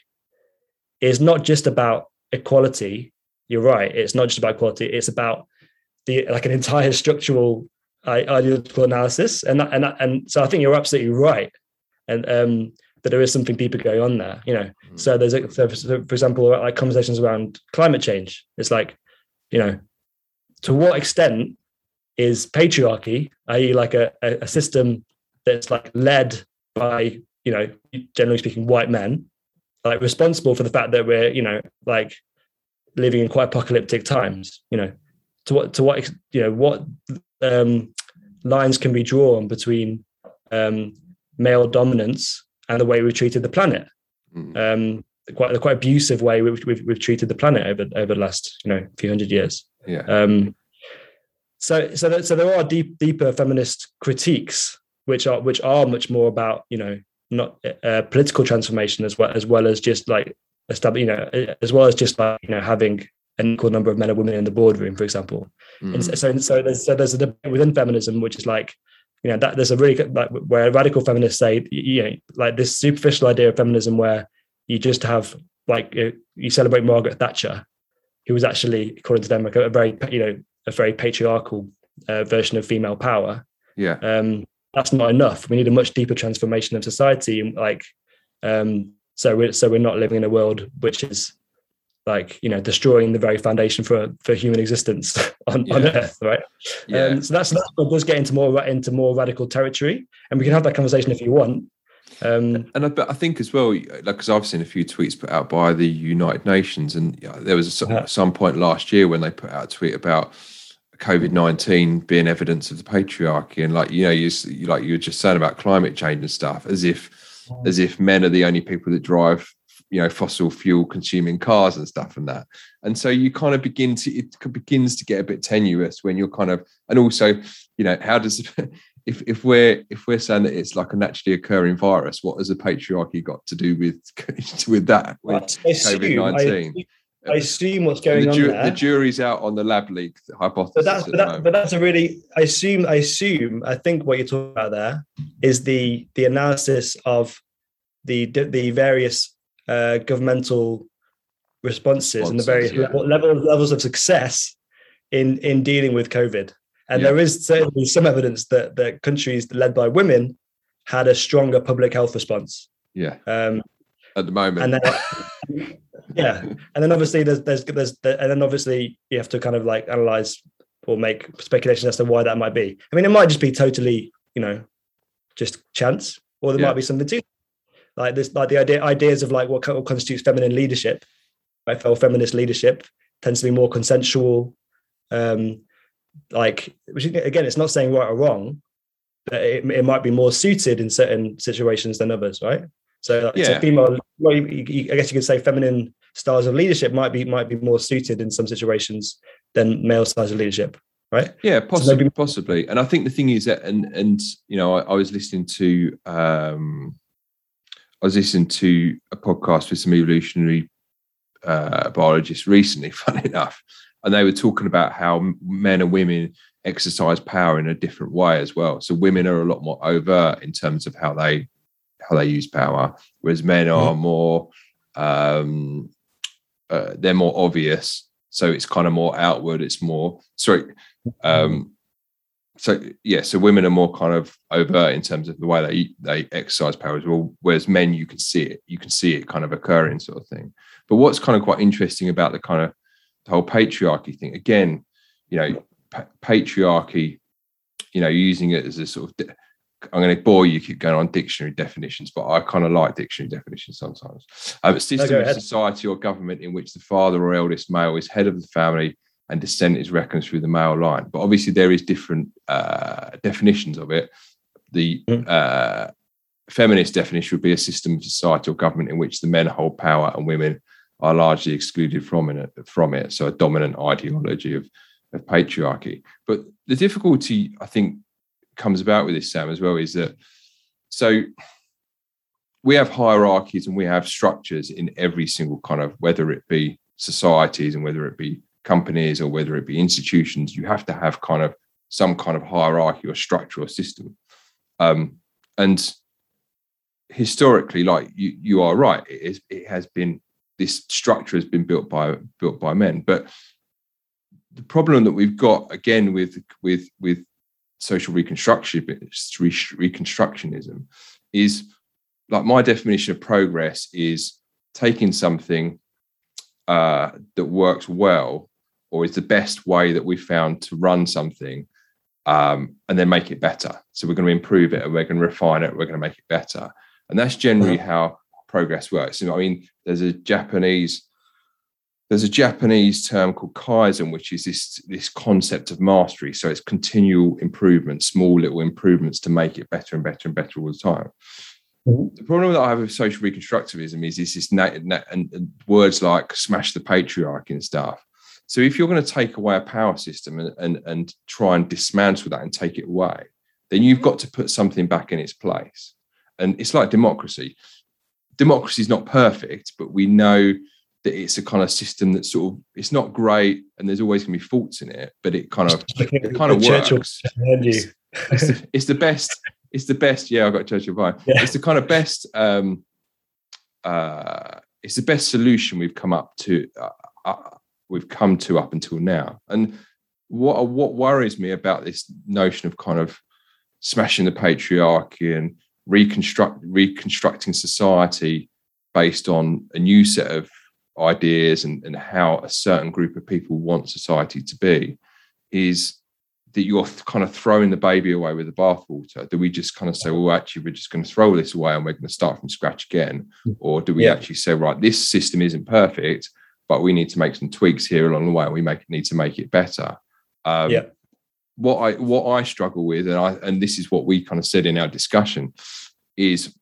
is not just about equality. You're right. It's not just about equality. It's about the like an entire structural ideological analysis. And and and so I think you're absolutely right. And um, that there is something deeper going on there. You know. Mm-hmm. So there's a, so for example, like conversations around climate change. It's like, you know, to what extent is patriarchy, that is like a, a system that's like led by, you know, generally speaking, white men, like responsible for the fact that we're, you know, like living in quite apocalyptic times, you know, to what, to what, you know, what um, lines can be drawn between um, male dominance and the way we've treated the planet. Mm. Um, quite the quite abusive way we've, we've, we've treated the planet over, over the last, you know, few hundred years. Yeah. Um, So, so, that, so there are deep, deeper feminist critiques, which are which are much more about you know not uh, political transformation as well as well as just like establish, you know as well as just like you know having an equal number of men and women in the boardroom, for example. Mm. And so, so there's so there's a debate within feminism, which is like you know that there's a really like where radical feminists say you know like this superficial idea of feminism where you just have like you celebrate Margaret Thatcher, who was actually according to them like a very you know. a very patriarchal uh, version of female power. Yeah. Um, that's not enough. We need a much deeper transformation of society. Like, um, so we're, so we're not living in a world which is like, you know, destroying the very foundation for for human existence on, yeah. on Earth, right? Yeah. Um, so that's that's what does get into more into more radical territory, and we can have that conversation if you want. Um, and I, but I think as well, like, because I've seen a few tweets put out by the United Nations, and you know, there was a, uh, some point last year when they put out a tweet about COVID nineteen being evidence of the patriarchy, and like, you know, you, you like you were just saying about climate change and stuff, as if um, as if men are the only people that drive, you know, fossil fuel consuming cars and stuff and that. And so you kind of begin to, it begins to get a bit tenuous when you're kind of, and also, you know, how does, if if we're, if we're saying that it's like a naturally occurring virus, what has the patriarchy got to do with, with that, with COVID nineteen? I, I assume what's going the on ju- there. The jury's out on the lab leak hypothesis. But that's, but, that, but that's a really, I assume, I assume, I think what you're talking about there is the, the analysis of the, the various Uh, governmental responses, responses and the various yeah. level, level, levels of success in in dealing with COVID. And yeah. there is certainly some evidence that that countries led by women had a stronger public health response. Yeah. Um, At the moment. And then, yeah. And then obviously there's there's there's and then obviously you have to kind of like analyze or make speculations as to why that might be. I mean, it might just be totally, you know, just chance, or there yeah. might be something to. Like this, like the idea, ideas of like what constitutes feminine leadership, right? Or feminist leadership tends to be more consensual. Um, like, which again, it's not saying right or wrong, but it, it might be more suited in certain situations than others, right? So, like, yeah. it's a female. Well, you, you, I guess you could say feminine styles of leadership might be might be more suited in some situations than male styles of leadership, right? Yeah, possibly, so maybe- possibly. And I think the thing is that, and and you know, I, I was listening to. Um, I was listening to a podcast with some evolutionary uh, biologists recently, funny enough, and they were talking about how men and women exercise power in a different way as well. So women are a lot more overt in terms of how they how they use power, whereas men are more um, uh, they're more obvious. So it's kind of more outward. It's more sorry. Um, So yeah, so women are more kind of overt in terms of the way they they exercise power as well, whereas men, you can see it, you can see it kind of occurring, sort of thing. But what's kind of quite interesting about the kind of the whole patriarchy thing, again, you know, pa- patriarchy, you know, using it as a sort of, de- I'm going to bore you, keep going on dictionary definitions, but I kind of like dictionary definitions sometimes. Um, a system of society or government in which the father or eldest male is head of the family and descent is reckoned through the male line. But obviously there is different uh, definitions of it. The uh, feminist definition would be a system of society or government in which the men hold power and women are largely excluded from it. From it. So a dominant ideology of, of patriarchy. But the difficulty, I think, comes about with this, Sam, as well, is that, so we have hierarchies and we have structures in every single kind of, whether it be societies and whether it be companies or whether it be institutions, you have to have kind of some kind of hierarchy or structure or system. Um, and historically, like you, you are right, it, is, it has been, this structure has been built by built by men. But the problem that we've got again with with with social reconstruction, reconstructionism, is like my definition of progress is taking something uh, that works well, or is the best way that we found to run something, um, and then make it better. So we're going to improve it, and we're going to refine it, we're going to make it better. And that's generally how progress works. And I mean, there's a Japanese, there's a Japanese term called Kaizen, which is this, this concept of mastery. So it's continual improvement, small little improvements to make it better and better and better all the time. Mm-hmm. The problem that I have with social reconstructivism is this, this na- na- and, and words like smash the patriarchy and stuff. So if you're going to take away a power system and, and, and try and dismantle that and take it away, then you've got to put something back in its place. And it's like democracy. Democracy is not perfect, but we know that it's a kind of system that sort of, it's not great and there's always going to be faults in it, but it kind of, it kind of works. It's, it's, the, it's the best, it's the best. Yeah, I got Churchill vibe. Yeah. It's the kind of best, um, uh, it's the best solution we've come up to, uh, uh, we've come to up until now. And what, what worries me about this notion of kind of smashing the patriarchy and reconstruct reconstructing society based on a new set of ideas and, and how a certain group of people want society to be, is that you're kind of throwing the baby away with the bathwater. Do we just kind of say, well, actually, we're just going to throw this away and we're going to start from scratch again? Or do we yeah. actually say, right, this system isn't perfect, but we need to make some tweaks here along the way and we make need to make it better? Um, yeah. What I what I struggle with, and I and this is what we kind of said in our discussion, is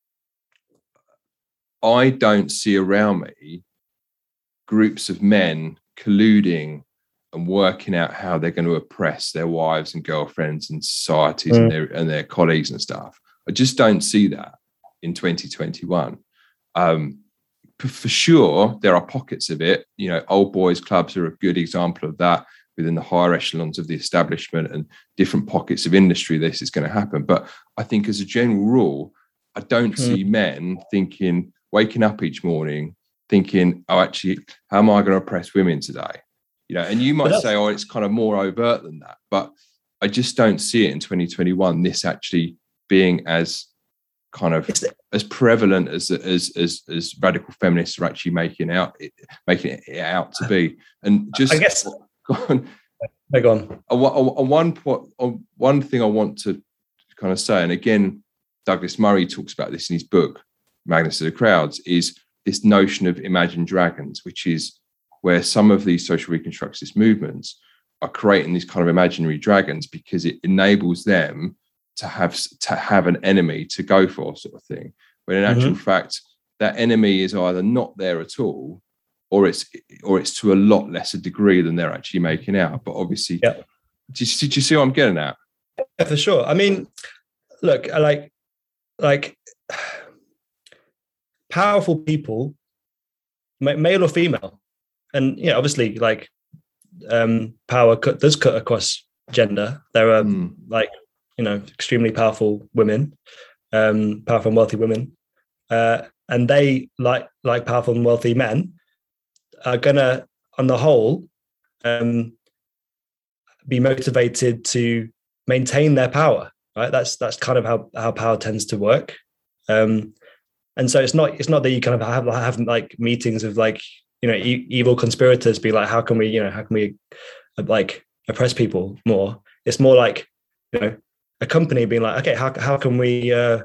I don't see around me groups of men colluding and working out how they're going to oppress their wives and girlfriends and societies mm. and their and their colleagues and stuff. I just don't see that in twenty twenty-one. Um, for sure, there are pockets of it. You know, old boys clubs are a good example of that. Within the higher echelons of the establishment and different pockets of industry, this is going to happen. But I think as a general rule, I don't mm. see men thinking, waking up each morning, thinking, oh, actually, how am I going to oppress women today? You know, and you might say, oh, it's kind of more overt than that. But I just don't see it in twenty twenty-one, this actually being as kind of as prevalent as as as, as radical feminists are actually making out making it out to be. And just I guess go on. Go on. A, a, a one point, a, one thing I want to kind of say, and again, Douglas Murray talks about this in his book, Madness of the Crowds, is this notion of imagined dragons, which is where some of these social reconstructionist movements are creating these kind of imaginary dragons because it enables them to have to have an enemy to go for, sort of thing. When in actual mm-hmm. fact, that enemy is either not there at all, or it's or it's to a lot lesser degree than they're actually making out. But obviously, yeah. do, you, do you see what I'm getting at? Yeah, for sure. I mean, look, I like like powerful people, male or female. And yeah, obviously, like um, power cut, does cut across gender. There are mm. like you know extremely powerful women, um, powerful and wealthy women, uh, and they like like powerful and wealthy men are gonna, on the whole, um, be motivated to maintain their power. Right? That's that's kind of how how power tends to work. Um, and so it's not it's not that you kind of have have like meetings of like. You know, e- evil conspirators be like, how can we, you know, how can we like oppress people more? It's more like, you know, a company being like, okay, how how can we uh,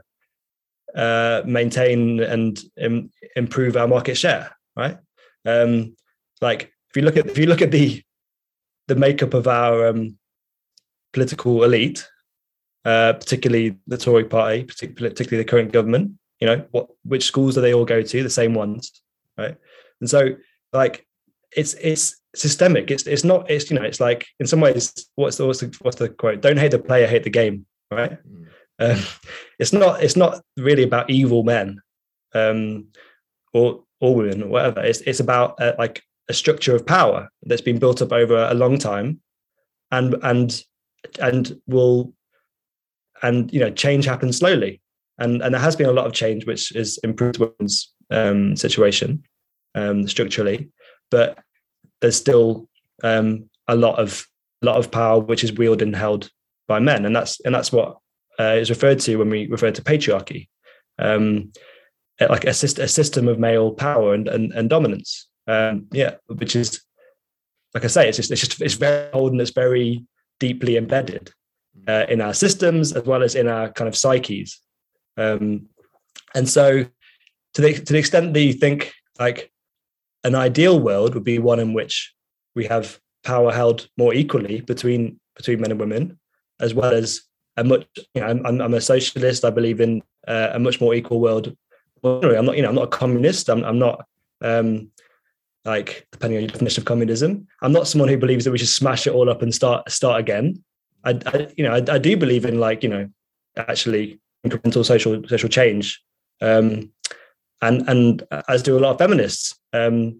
uh, maintain and im- improve our market share, right? Um, like if you look at if you look at the the makeup of our um, political elite, uh, particularly the Tory party, particularly, particularly the current government, you know, what which schools do they all go to? The same ones, right? And so, like, it's it's systemic. It's it's not. It's you know. It's like in some ways. What's the what's the, what's the quote? Don't hate the player, hate the game. Right. Mm. Um, it's not. It's not really about evil men, um, or or women, or whatever. It's it's about uh, like a structure of power that's been built up over a long time, and and and will, and you know, change happens slowly, and and there has been a lot of change, which has improved women's um, situation. Um, structurally, but there's still um, a lot of lot of power which is wielded and held by men, and that's and that's what uh, is referred to when we refer to patriarchy, um, like a, syst- a system of male power and and, and dominance. Um, yeah, which is, like I say, it's just it's just it's very old and it's very deeply embedded uh, in our systems as well as in our kind of psyches, um, and so to the to the extent that you think like. An ideal world would be one in which we have power held more equally between between men and women, as well as a much. You know, I'm, I'm a socialist. I believe in uh, a much more equal world. Well, I'm not. You know, I'm not a communist. I'm, I'm not. Um, like depending on your definition of communism, I'm not someone who believes that we should smash it all up and start start again. I, I you know, I, I do believe in like you know, actually incremental social social change. Um, And and as do a lot of feminists, um,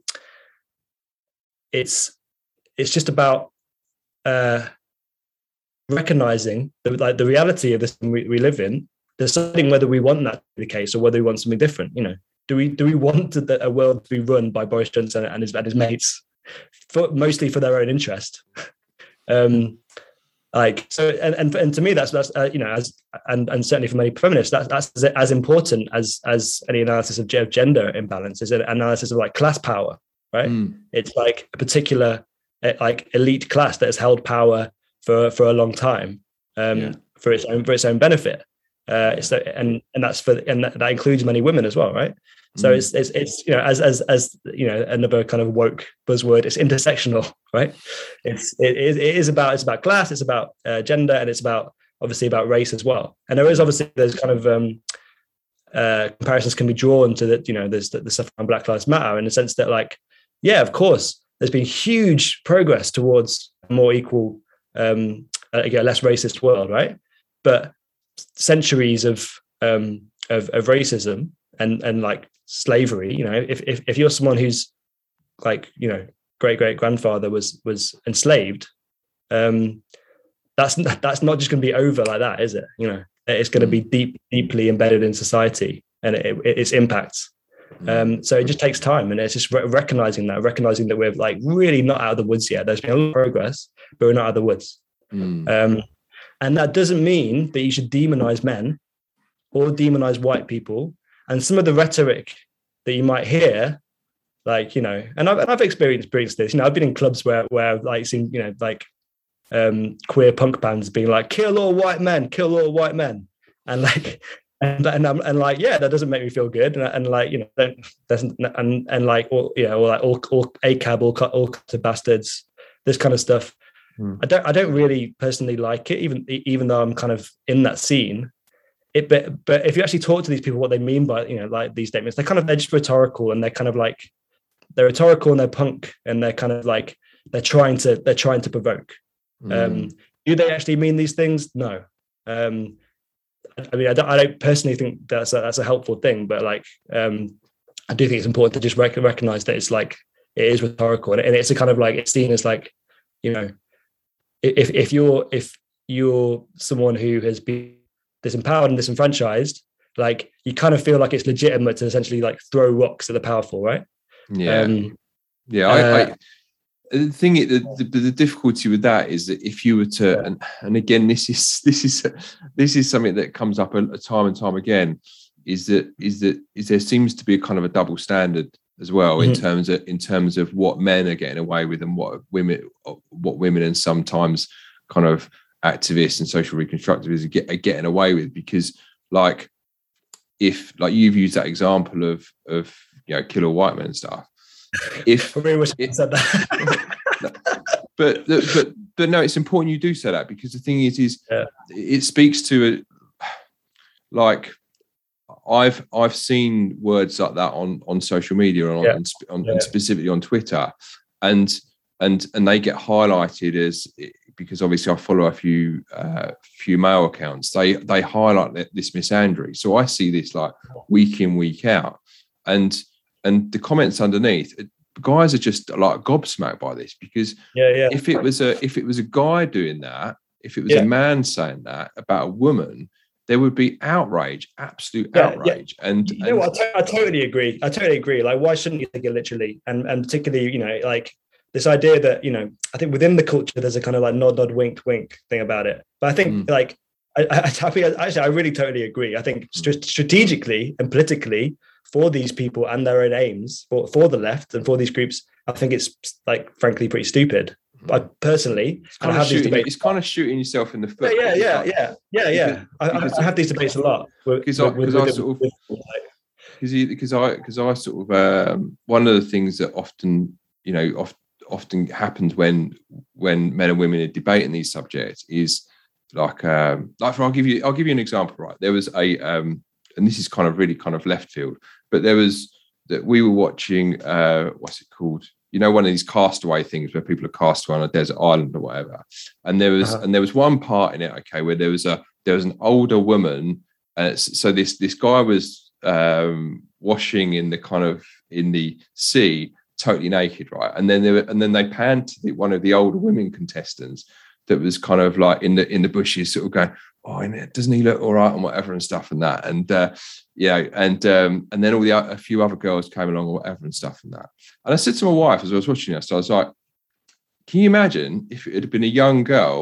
it's it's just about uh, recognizing the, like the reality of this we, we live in, deciding whether we want that to be the case or whether we want something different. You know, do we do we want to, a world to be run by Boris Johnson and his and his mates, for, mostly for their own interest? um, Like so, and and, and to me, that's that's uh, you know, as and and certainly for many feminists, that's that's as important as as any analysis of gender imbalance is an analysis of like class power, right? Mm. It's like a particular like elite class that has held power for for a long time, um, yeah. for its own for its own benefit. Uh, so and and that's for and that, that includes many women as well, right? So mm. it's, it's it's you know as as as you know another kind of woke buzzword, it's intersectional, right? It's it, it is about it's about class, it's about uh, gender, and it's about obviously about race as well. And there is obviously there's kind of um, uh, comparisons can be drawn to that. You know, there's the, the stuff on Black Lives Matter in the sense that like yeah, of course, there's been huge progress towards a more equal, um, uh, a less racist world, right? But centuries of um, of, of racism and and like slavery, you know, if, if if you're someone who's like, you know, great great grandfather was was enslaved, um, that's that's not just going to be over like that, is it? You know, it's going to be deep deeply embedded in society and it, it, its impacts. Um, so it just takes time, and it's just re- recognizing that, recognizing that we're like really not out of the woods yet. There's been a lot of progress, but we're not out of the woods. Mm. Um, and that doesn't mean that you should demonize men or demonize white people. And some of the rhetoric that you might hear, like, you know, and I've, and I've experienced, experienced this, you know, I've been in clubs where, where I've like seen, you know, like um, queer punk bands being like, kill all white men, kill all white men. And like, and and, I'm, and like, yeah, that doesn't make me feel good. And, and like, you know, don't, doesn't, and, and like, all, you know, or like all, all A C A B, all, all kinds of bastards, this kind of stuff. Hmm. I don't, I don't really personally like it, even, even though I'm kind of in that scene. It, but but if you actually talk to these people, what they mean by, you know, like these statements, they're kind of they're just rhetorical, and they're kind of like they're rhetorical and they're punk, and they're kind of like they're trying to they're trying to provoke. Mm. Um, do they actually mean these things? No. Um, I mean, I don't, I don't personally think that's a, that's a helpful thing, but like um, I do think it's important to just rec- recognize that it's like it is rhetorical, and it's a kind of like it's seen as like, you know, if if you're if you're someone who has been disempowered and disenfranchised, like you kind of feel like it's legitimate to essentially like throw rocks at the powerful, right? Yeah, um, yeah. Uh, I, I, the thing, the, the, the difficulty with that is that if you were to, yeah. and, and again, this is this is this is something that comes up a, a time and time again, is that is that is there seems to be a kind of a double standard as well mm-hmm. in terms of in terms of what men are getting away with and what women what women and sometimes kind of activists and social reconstructivists are, get, are getting away with, because like if like you've used that example of of you know kill all white men and stuff, if I really wish I said that. but but but no, it's important you do say that, because the thing is is yeah. it speaks to a, like I've I've seen words like that on on social media and, on, yeah. on, on, yeah. and specifically on Twitter, and and and they get highlighted as, because obviously I follow a few uh, few male accounts. They they highlight this misandry, so I see this like week in week out, and and the comments underneath, guys are just like gobsmacked by this, because yeah, yeah. if it was a if it was a guy doing that, if it was yeah. a man saying that about a woman, there would be outrage, absolute yeah, outrage. Yeah. And, you and know what, I, t- I totally agree. I totally agree. Like, why shouldn't you take it literally? And and particularly, you know, like this idea that, you know, I think within the culture, there's a kind of like nod, nod, wink, wink thing about it. But I think mm. like, I, I, I think actually, I really totally agree. I think st- strategically and politically for these people and their own aims for, for the left and for these groups, I think it's like, frankly, pretty stupid. I personally, it's kind, of shooting, it's kind of shooting yourself in the foot. Yeah, yeah, yeah, yeah, yeah, yeah. I, I have these debates a lot. Because I, with, I sort of, because I, because I sort of, um, one of the things that often, you know, often, often happens when when men and women are debating these subjects is like, um, like for I'll give you, I'll give you an example. Right, there was a, um, and this is kind of really kind of left field, but there was that we were watching, uh, what's it called? You know, one of these castaway things where people are cast away on a desert island or whatever. And there was, uh-huh. and there was one part in it, okay, where there was a, there was an older woman. Uh, so this, this guy was um, washing in the kind of in the sea, totally naked, right? And then there, were, and then they panned to the, one of the older women contestants that was kind of like in the in the bushes, sort of going, oh, doesn't he look all right and whatever and stuff and that, and uh, yeah, and um, and then all the a few other girls came along or whatever and stuff and that. And I said to my wife as I was watching this, I was like, can you imagine if it had been a young girl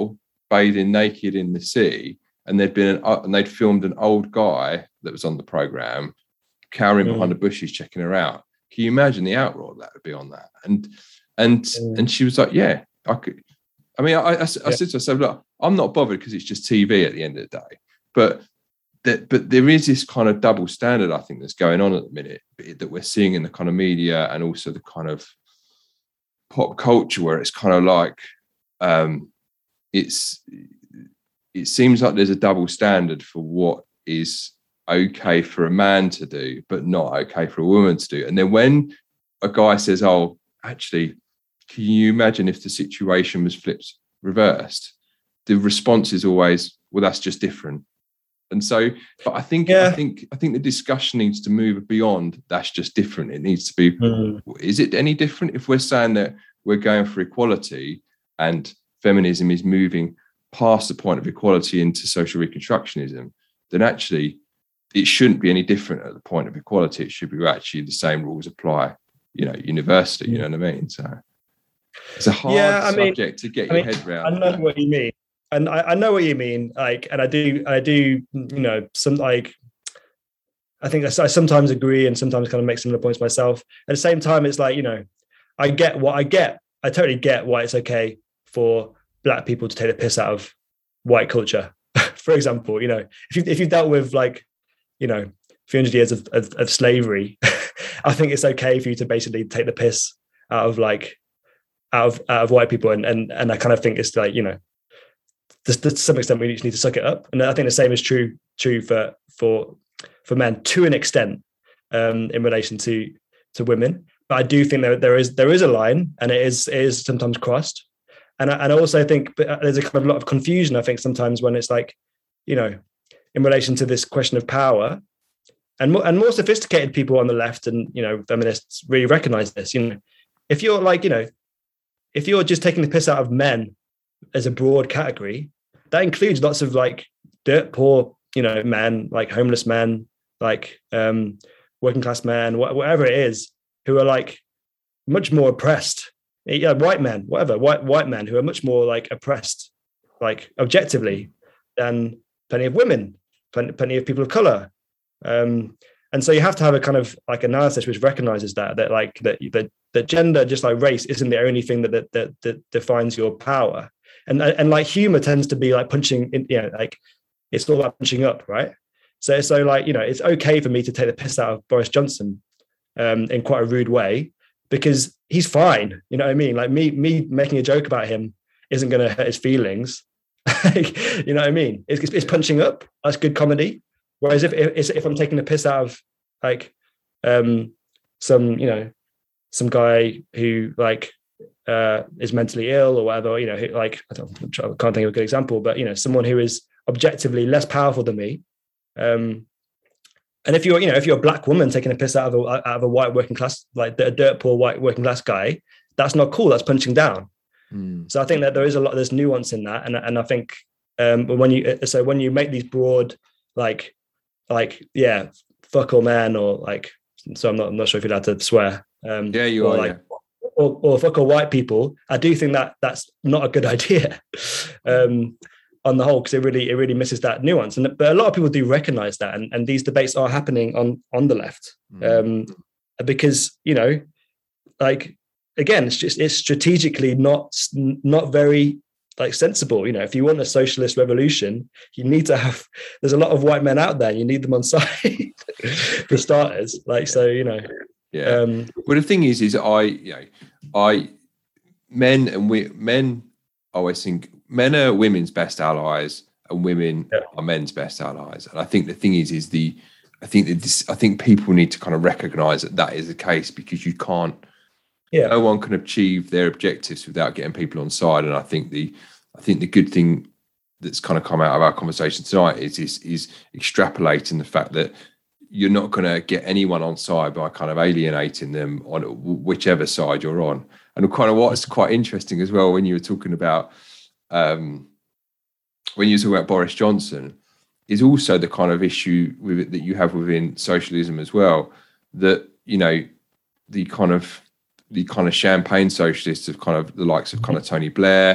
bathing naked in the sea, and there'd been an, uh, and they'd filmed an old guy that was on the program cowering mm. behind the bushes checking her out. Can you imagine the outroar that would be on that? And and mm. and she was like, yeah, I could. I mean, I, I, I, yeah. I said to myself, look, I'm not bothered because it's just T V at the end of the day. But that, but there is this kind of double standard, I think, that's going on at the minute that we're seeing in the kind of media and also the kind of pop culture, where it's kind of like um, it's. It seems like there's a double standard for what is okay for a man to do, but not okay for a woman to do. And then when a guy says, oh, actually, can you imagine if the situation was flipped, reversed? The response is always, well, that's just different. And so, but I think, yeah. I think, I think the discussion needs to move beyond that's just different. It needs to be, mm. is it any different if we're saying that we're going for equality and feminism is moving past the point of equality into social reconstructionism, then actually it shouldn't be any different at the point of equality. It should be actually the same rules apply, you know, universally, you know what I mean? So it's a hard yeah, I subject mean, to get I your mean, head around. I know what you mean. And I, I know what you mean. Like, and I do, I do, you know, some like, I think I, I sometimes agree and sometimes kind of make similar points myself. At the same time, it's like, you know, I get what I get. I totally get why it's okay for Black people to take the piss out of white culture. For example, you know, if you if you've dealt with like, you know, a few hundred years of, of, of slavery, I think it's okay for you to basically take the piss out of like out of out of white people, and and and I kind of think it's like, you know, to, to some extent we just need to suck it up, and I think the same is true true for for for men to an extent um, in relation to to women. But I do think that there is there is a line, and it is it is sometimes crossed. And I, and I also think there's a kind of lot of confusion, I think, sometimes when it's like, you know, in relation to this question of power, and more, and more sophisticated people on the left and, you know, feminists really recognize this. You know, if you're like, you know, if you're just taking the piss out of men as a broad category, that includes lots of like dirt poor, you know, men, like homeless men, like um, working class men, wh- whatever it is, who are like much more oppressed. Yeah, white men, whatever, white white men who are much more like oppressed, like objectively, than plenty of women, plenty, plenty of people of color, um, and so you have to have a kind of like analysis which recognizes that that like that that, that gender, just like race, isn't the only thing that that that, that defines your power, and and like humor tends to be like punching in, you know, like it's all about punching up, right? So so like, you know, it's okay for me to take the piss out of Boris Johnson um, in quite a rude way, because he's fine. You know what I mean? Like me, me making a joke about him isn't going to hurt his feelings. You know what I mean? It's, it's punching up. That's good comedy. Whereas if, if if I'm taking the piss out of like um, some, you know, some guy who like uh, is mentally ill or whatever, you know, who, like I, don't, I can't think of a good example, but you know, someone who is objectively less powerful than me. Um, And if you're, you know, if you're a Black woman taking a piss out of a, out of a white working class, like a dirt poor white working class guy, that's not cool. That's punching down. Mm. So I think that there is a lot, there's nuance in that, and and I think um, when you so when you make these broad, like, like yeah, fuck all men, or like, so I'm not I'm not sure if you're allowed to swear. Um, yeah, you or are. Like, yeah. or, or fuck all white people. I do think that that's not a good idea. um, on the whole, because it really it really misses that nuance, and but a lot of people do recognize that, and, and these debates are happening on on the left, um, because, you know, like, again, it's just it's strategically not not very like sensible. You know, if you want a socialist revolution, you need to have there's a lot of white men out there. You need them on side for starters. Like, so, you know, yeah. Um, well, the thing is, is I you know I men and we men I always think. Men are women's best allies, and women yeah. are men's best allies. And I think the thing is, is the, I think that this, I think people need to kind of recognise that that is the case, because you can't, yeah, no one can achieve their objectives without getting people on side. And I think the, I think the good thing that's kind of come out of our conversation tonight is is, is extrapolating the fact that you're not going to get anyone on side by kind of alienating them on whichever side you're on. And kind of what's quite interesting as well, when you were talking about. Um, when you talk about Boris Johnson, is also the kind of issue with it that you have within socialism as well. That, you know, the kind of the kind of champagne socialists of kind of the likes of kind of Tony Blair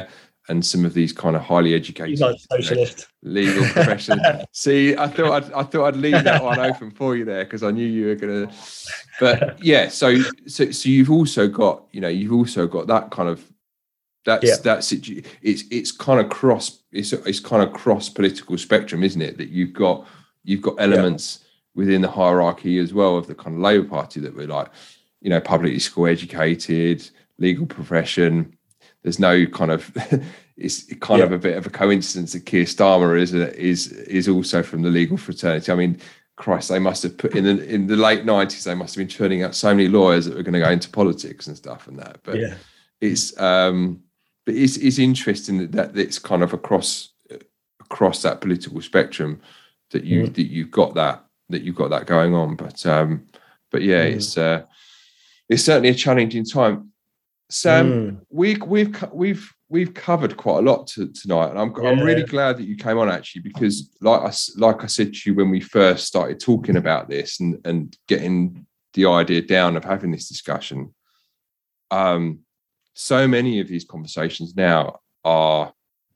and some of these kind of highly educated, He's like socialist, you know, legal professionals. See, I thought I'd, I thought I'd leave that one open for you there because I knew you were going to. But yeah, so so so you've also got, you know, you've also got that kind of that's yeah. that's it. It's it's kind of cross. It's it's kind of cross political spectrum, isn't it? That you've got you've got elements yeah. within the hierarchy as well of the kind of Labour Party that were like, you know, publicly school educated, legal profession. There's no kind of it's kind yeah. of a bit of a coincidence that Keir Starmer is is is also from the legal fraternity. I mean, Christ, they must have put in the in the late nineties. They must have been churning out so many lawyers that were going to go into politics and stuff and that. But yeah. it's um, but it's it's interesting that, that it's kind of across across that political spectrum that you mm. that you've got that that you've got that going on. But um, but yeah, mm. it's uh, it's certainly a challenging time. Sam, mm. we, we've we've we've covered quite a lot to, tonight, and I'm yeah. I'm really glad that you came on actually, because like I like I said to you when we first started talking about this and and getting the idea down of having this discussion, um, so many of these conversations now are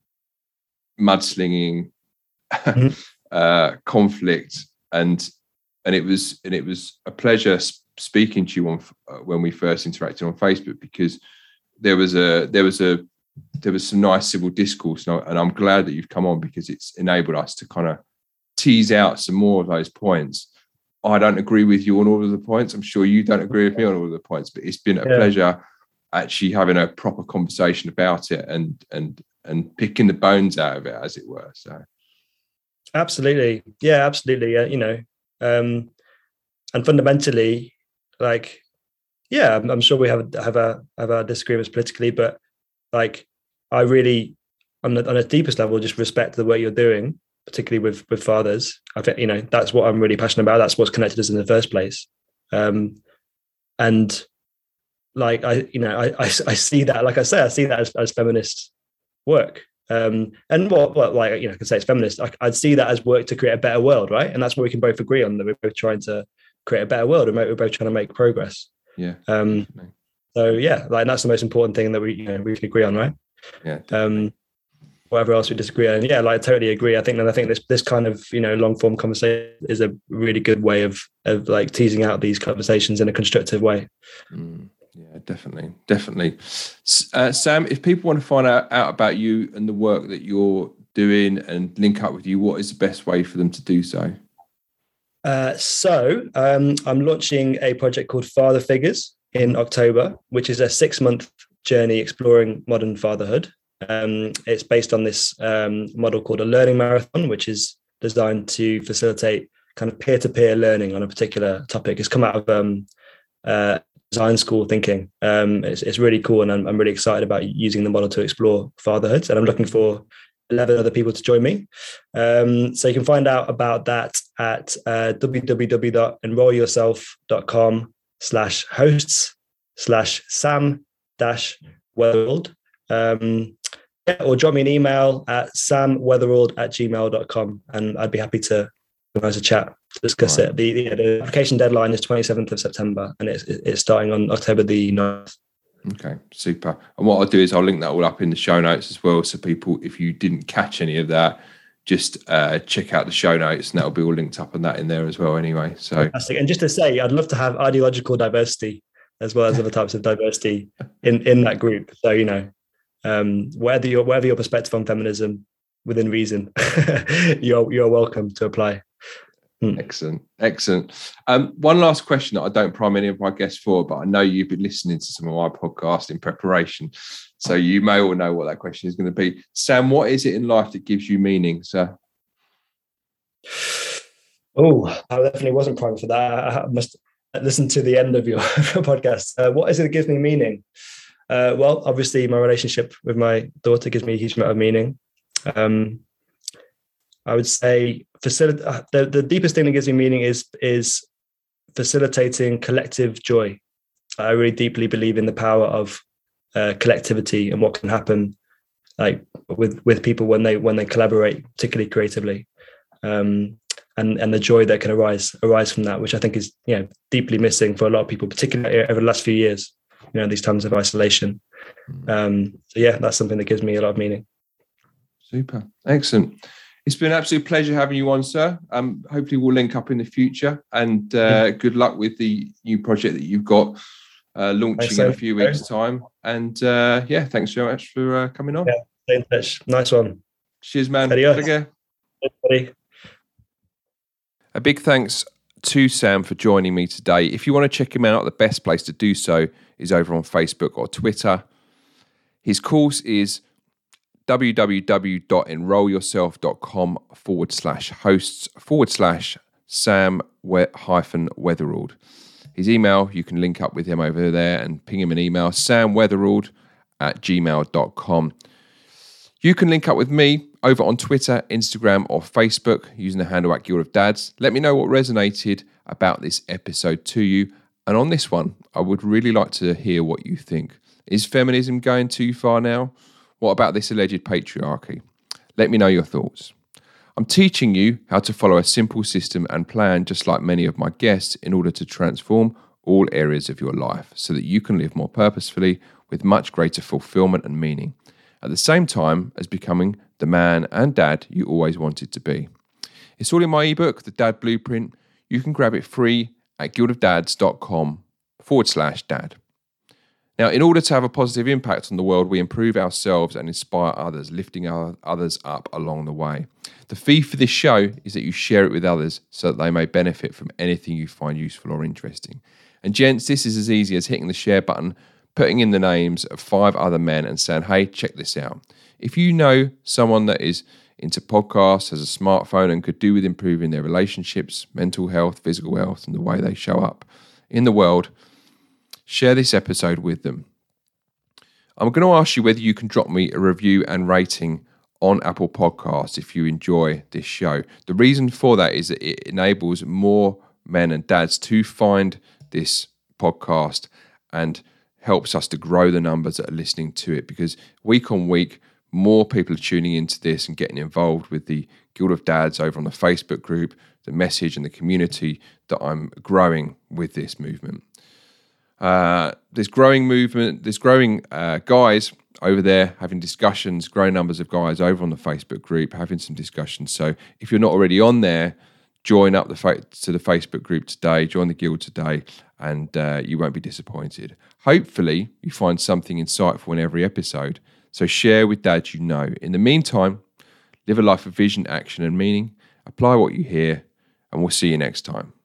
mudslinging, mm. uh, conflict, and and it was and it was a pleasure speaking to you on uh, when we first interacted on Facebook, because there was a there was a there was some nice civil discourse, and, I, and I'm glad that you've come on, because it's enabled us to kind of tease out some more of those points. I don't agree with you on all of the points. I'm sure you don't agree with me on all of the points, but it's been a yeah. pleasure actually having a proper conversation about it and and and picking the bones out of it, as it were. So absolutely, yeah, absolutely, yeah, you know, um, and fundamentally. Like, yeah, I'm, I'm sure we have have a have our disagreements politically, but like, I really, on the on a deepest level, just respect the work you're doing, particularly with with fathers. I think, you know, that's what I'm really passionate about. That's what's connected us in the first place. Um, and like, I, you know, I, I I see that, like I say, I see that as, as feminist work. Um, and what what like, you know, I can say it's feminist. I, I'd see that as work to create a better world, right? And that's what we can both agree on, that we're both trying to create a better world, and we're both trying to make progress. Yeah. Um, so yeah, like that's the most important thing that we, you know, we can agree on, right? Yeah. Um, whatever else we disagree on, yeah, like I totally agree. I think, and I think this this kind of, you know, long form conversation is a really good way of of like teasing out these conversations in a constructive way. Mm, yeah, definitely, definitely. Uh, Sam, if people want to find out, out about you and the work that you're doing and link up with you, what is the best way for them to do so? Uh, so um, I'm launching a project called Father Figures in October, which is a six-month journey exploring modern fatherhood. Um, it's based on this um, model called a learning marathon, which is designed to facilitate kind of peer-to-peer learning on a particular topic. It's come out of um, uh, design school thinking. Um, it's, it's really cool, and I'm, I'm really excited about using the model to explore fatherhood. And I'm looking for eleven other people to join me. Um, so you can find out about that at uh, www.enrollyourself.com slash hosts slash Sam dash Weatherald. Um, yeah, or drop me an email at samweatherald at gmail dot com, and I'd be happy to organize a chat to discuss right. it. The, the, the application deadline is twenty-seventh of September, and it's, it's starting on October the ninth. Okay, super. And what I'll do is I'll link that all up in the show notes as well. So people, if you didn't catch any of that, just uh, check out the show notes, and that'll be all linked up on that in there as well anyway. So fantastic. And just to say, I'd love to have ideological diversity as well as other types of diversity in, in that group. So, you know, um, whatever your whatever your perspective on feminism within reason, you're you're welcome to apply. Hmm. Excellent, excellent. Um, one last question that I don't prime any of my guests for, but I know you've been listening to some of my podcasts in preparation, so you may all know what that question is going to be. Sam, what is it in life that gives you meaning, sir? Oh, I definitely wasn't primed for that. I must listen to the end of your podcast. Uh, what is it that gives me meaning? Uh, well, obviously, my relationship with my daughter gives me a huge amount of meaning. Um, I would say facilitate uh, the, the deepest thing that gives me meaning is is facilitating collective joy. I really deeply believe in the power of uh, collectivity and what can happen, like with with people when they when they collaborate, particularly creatively, um, and and the joy that can arise arise from that, which I think is, you know, deeply missing for a lot of people, particularly over the last few years. You know, these times of isolation. Um, so yeah, that's something that gives me a lot of meaning. Super. Excellent. It's been an absolute pleasure having you on, sir. Um, hopefully we'll link up in the future, and uh, yeah. good luck with the new project that you've got uh, launching thanks in a few so weeks' time. And uh, yeah, thanks so much for uh, coming on. Yeah, stay in touch. Nice one. Cheers, man. Adios. Take care. Everybody. A big thanks to Sam for joining me today. If you want to check him out, the best place to do so is over on Facebook or Twitter. His course is www.enrollyourself.com forward slash hosts forward slash Sam hyphen Weatherald. His email, you can link up with him over there and ping him an email, samweatherald at gmail dot com. You can link up with me over on Twitter, Instagram, or Facebook using the handle at Guild of Dads. Let me know what resonated about this episode to you. And on this one, I would really like to hear what you think. Is feminism going too far now? What about this alleged patriarchy? Let me know your thoughts. I'm teaching you how to follow a simple system and plan, just like many of my guests, in order to transform all areas of your life so that you can live more purposefully with much greater fulfillment and meaning, at the same time as becoming the man and dad you always wanted to be. It's all in my ebook, The Dad Blueprint. You can grab it free at guildofdads.com forward slash dad. Now, in order to have a positive impact on the world, we improve ourselves and inspire others, lifting our others up along the way. The fee for this show is that you share it with others so that they may benefit from anything you find useful or interesting. And gents, this is as easy as hitting the share button, putting in the names of five other men and saying, hey, check this out. If you know someone that is into podcasts, has a smartphone and could do with improving their relationships, mental health, physical health, and the way they show up in the world, share this episode with them. I'm going to ask you whether you can drop me a review and rating on Apple Podcasts if you enjoy this show. The reason for that is that it enables more men and dads to find this podcast and helps us to grow the numbers that are listening to it, because week on week, more people are tuning into this and getting involved with the Guild of Dads over on the Facebook group, the message and the community that I'm growing with this movement. Uh, this growing movement, this growing uh, guys over there having discussions, growing numbers of guys over on the Facebook group having some discussions. So if you're not already on there, join up the fa- to the Facebook group today, join the Guild today, and uh, you won't be disappointed. Hopefully, you find something insightful in every episode. So share with dads you know. In the meantime, live a life of vision, action, and meaning. Apply what you hear, and we'll see you next time.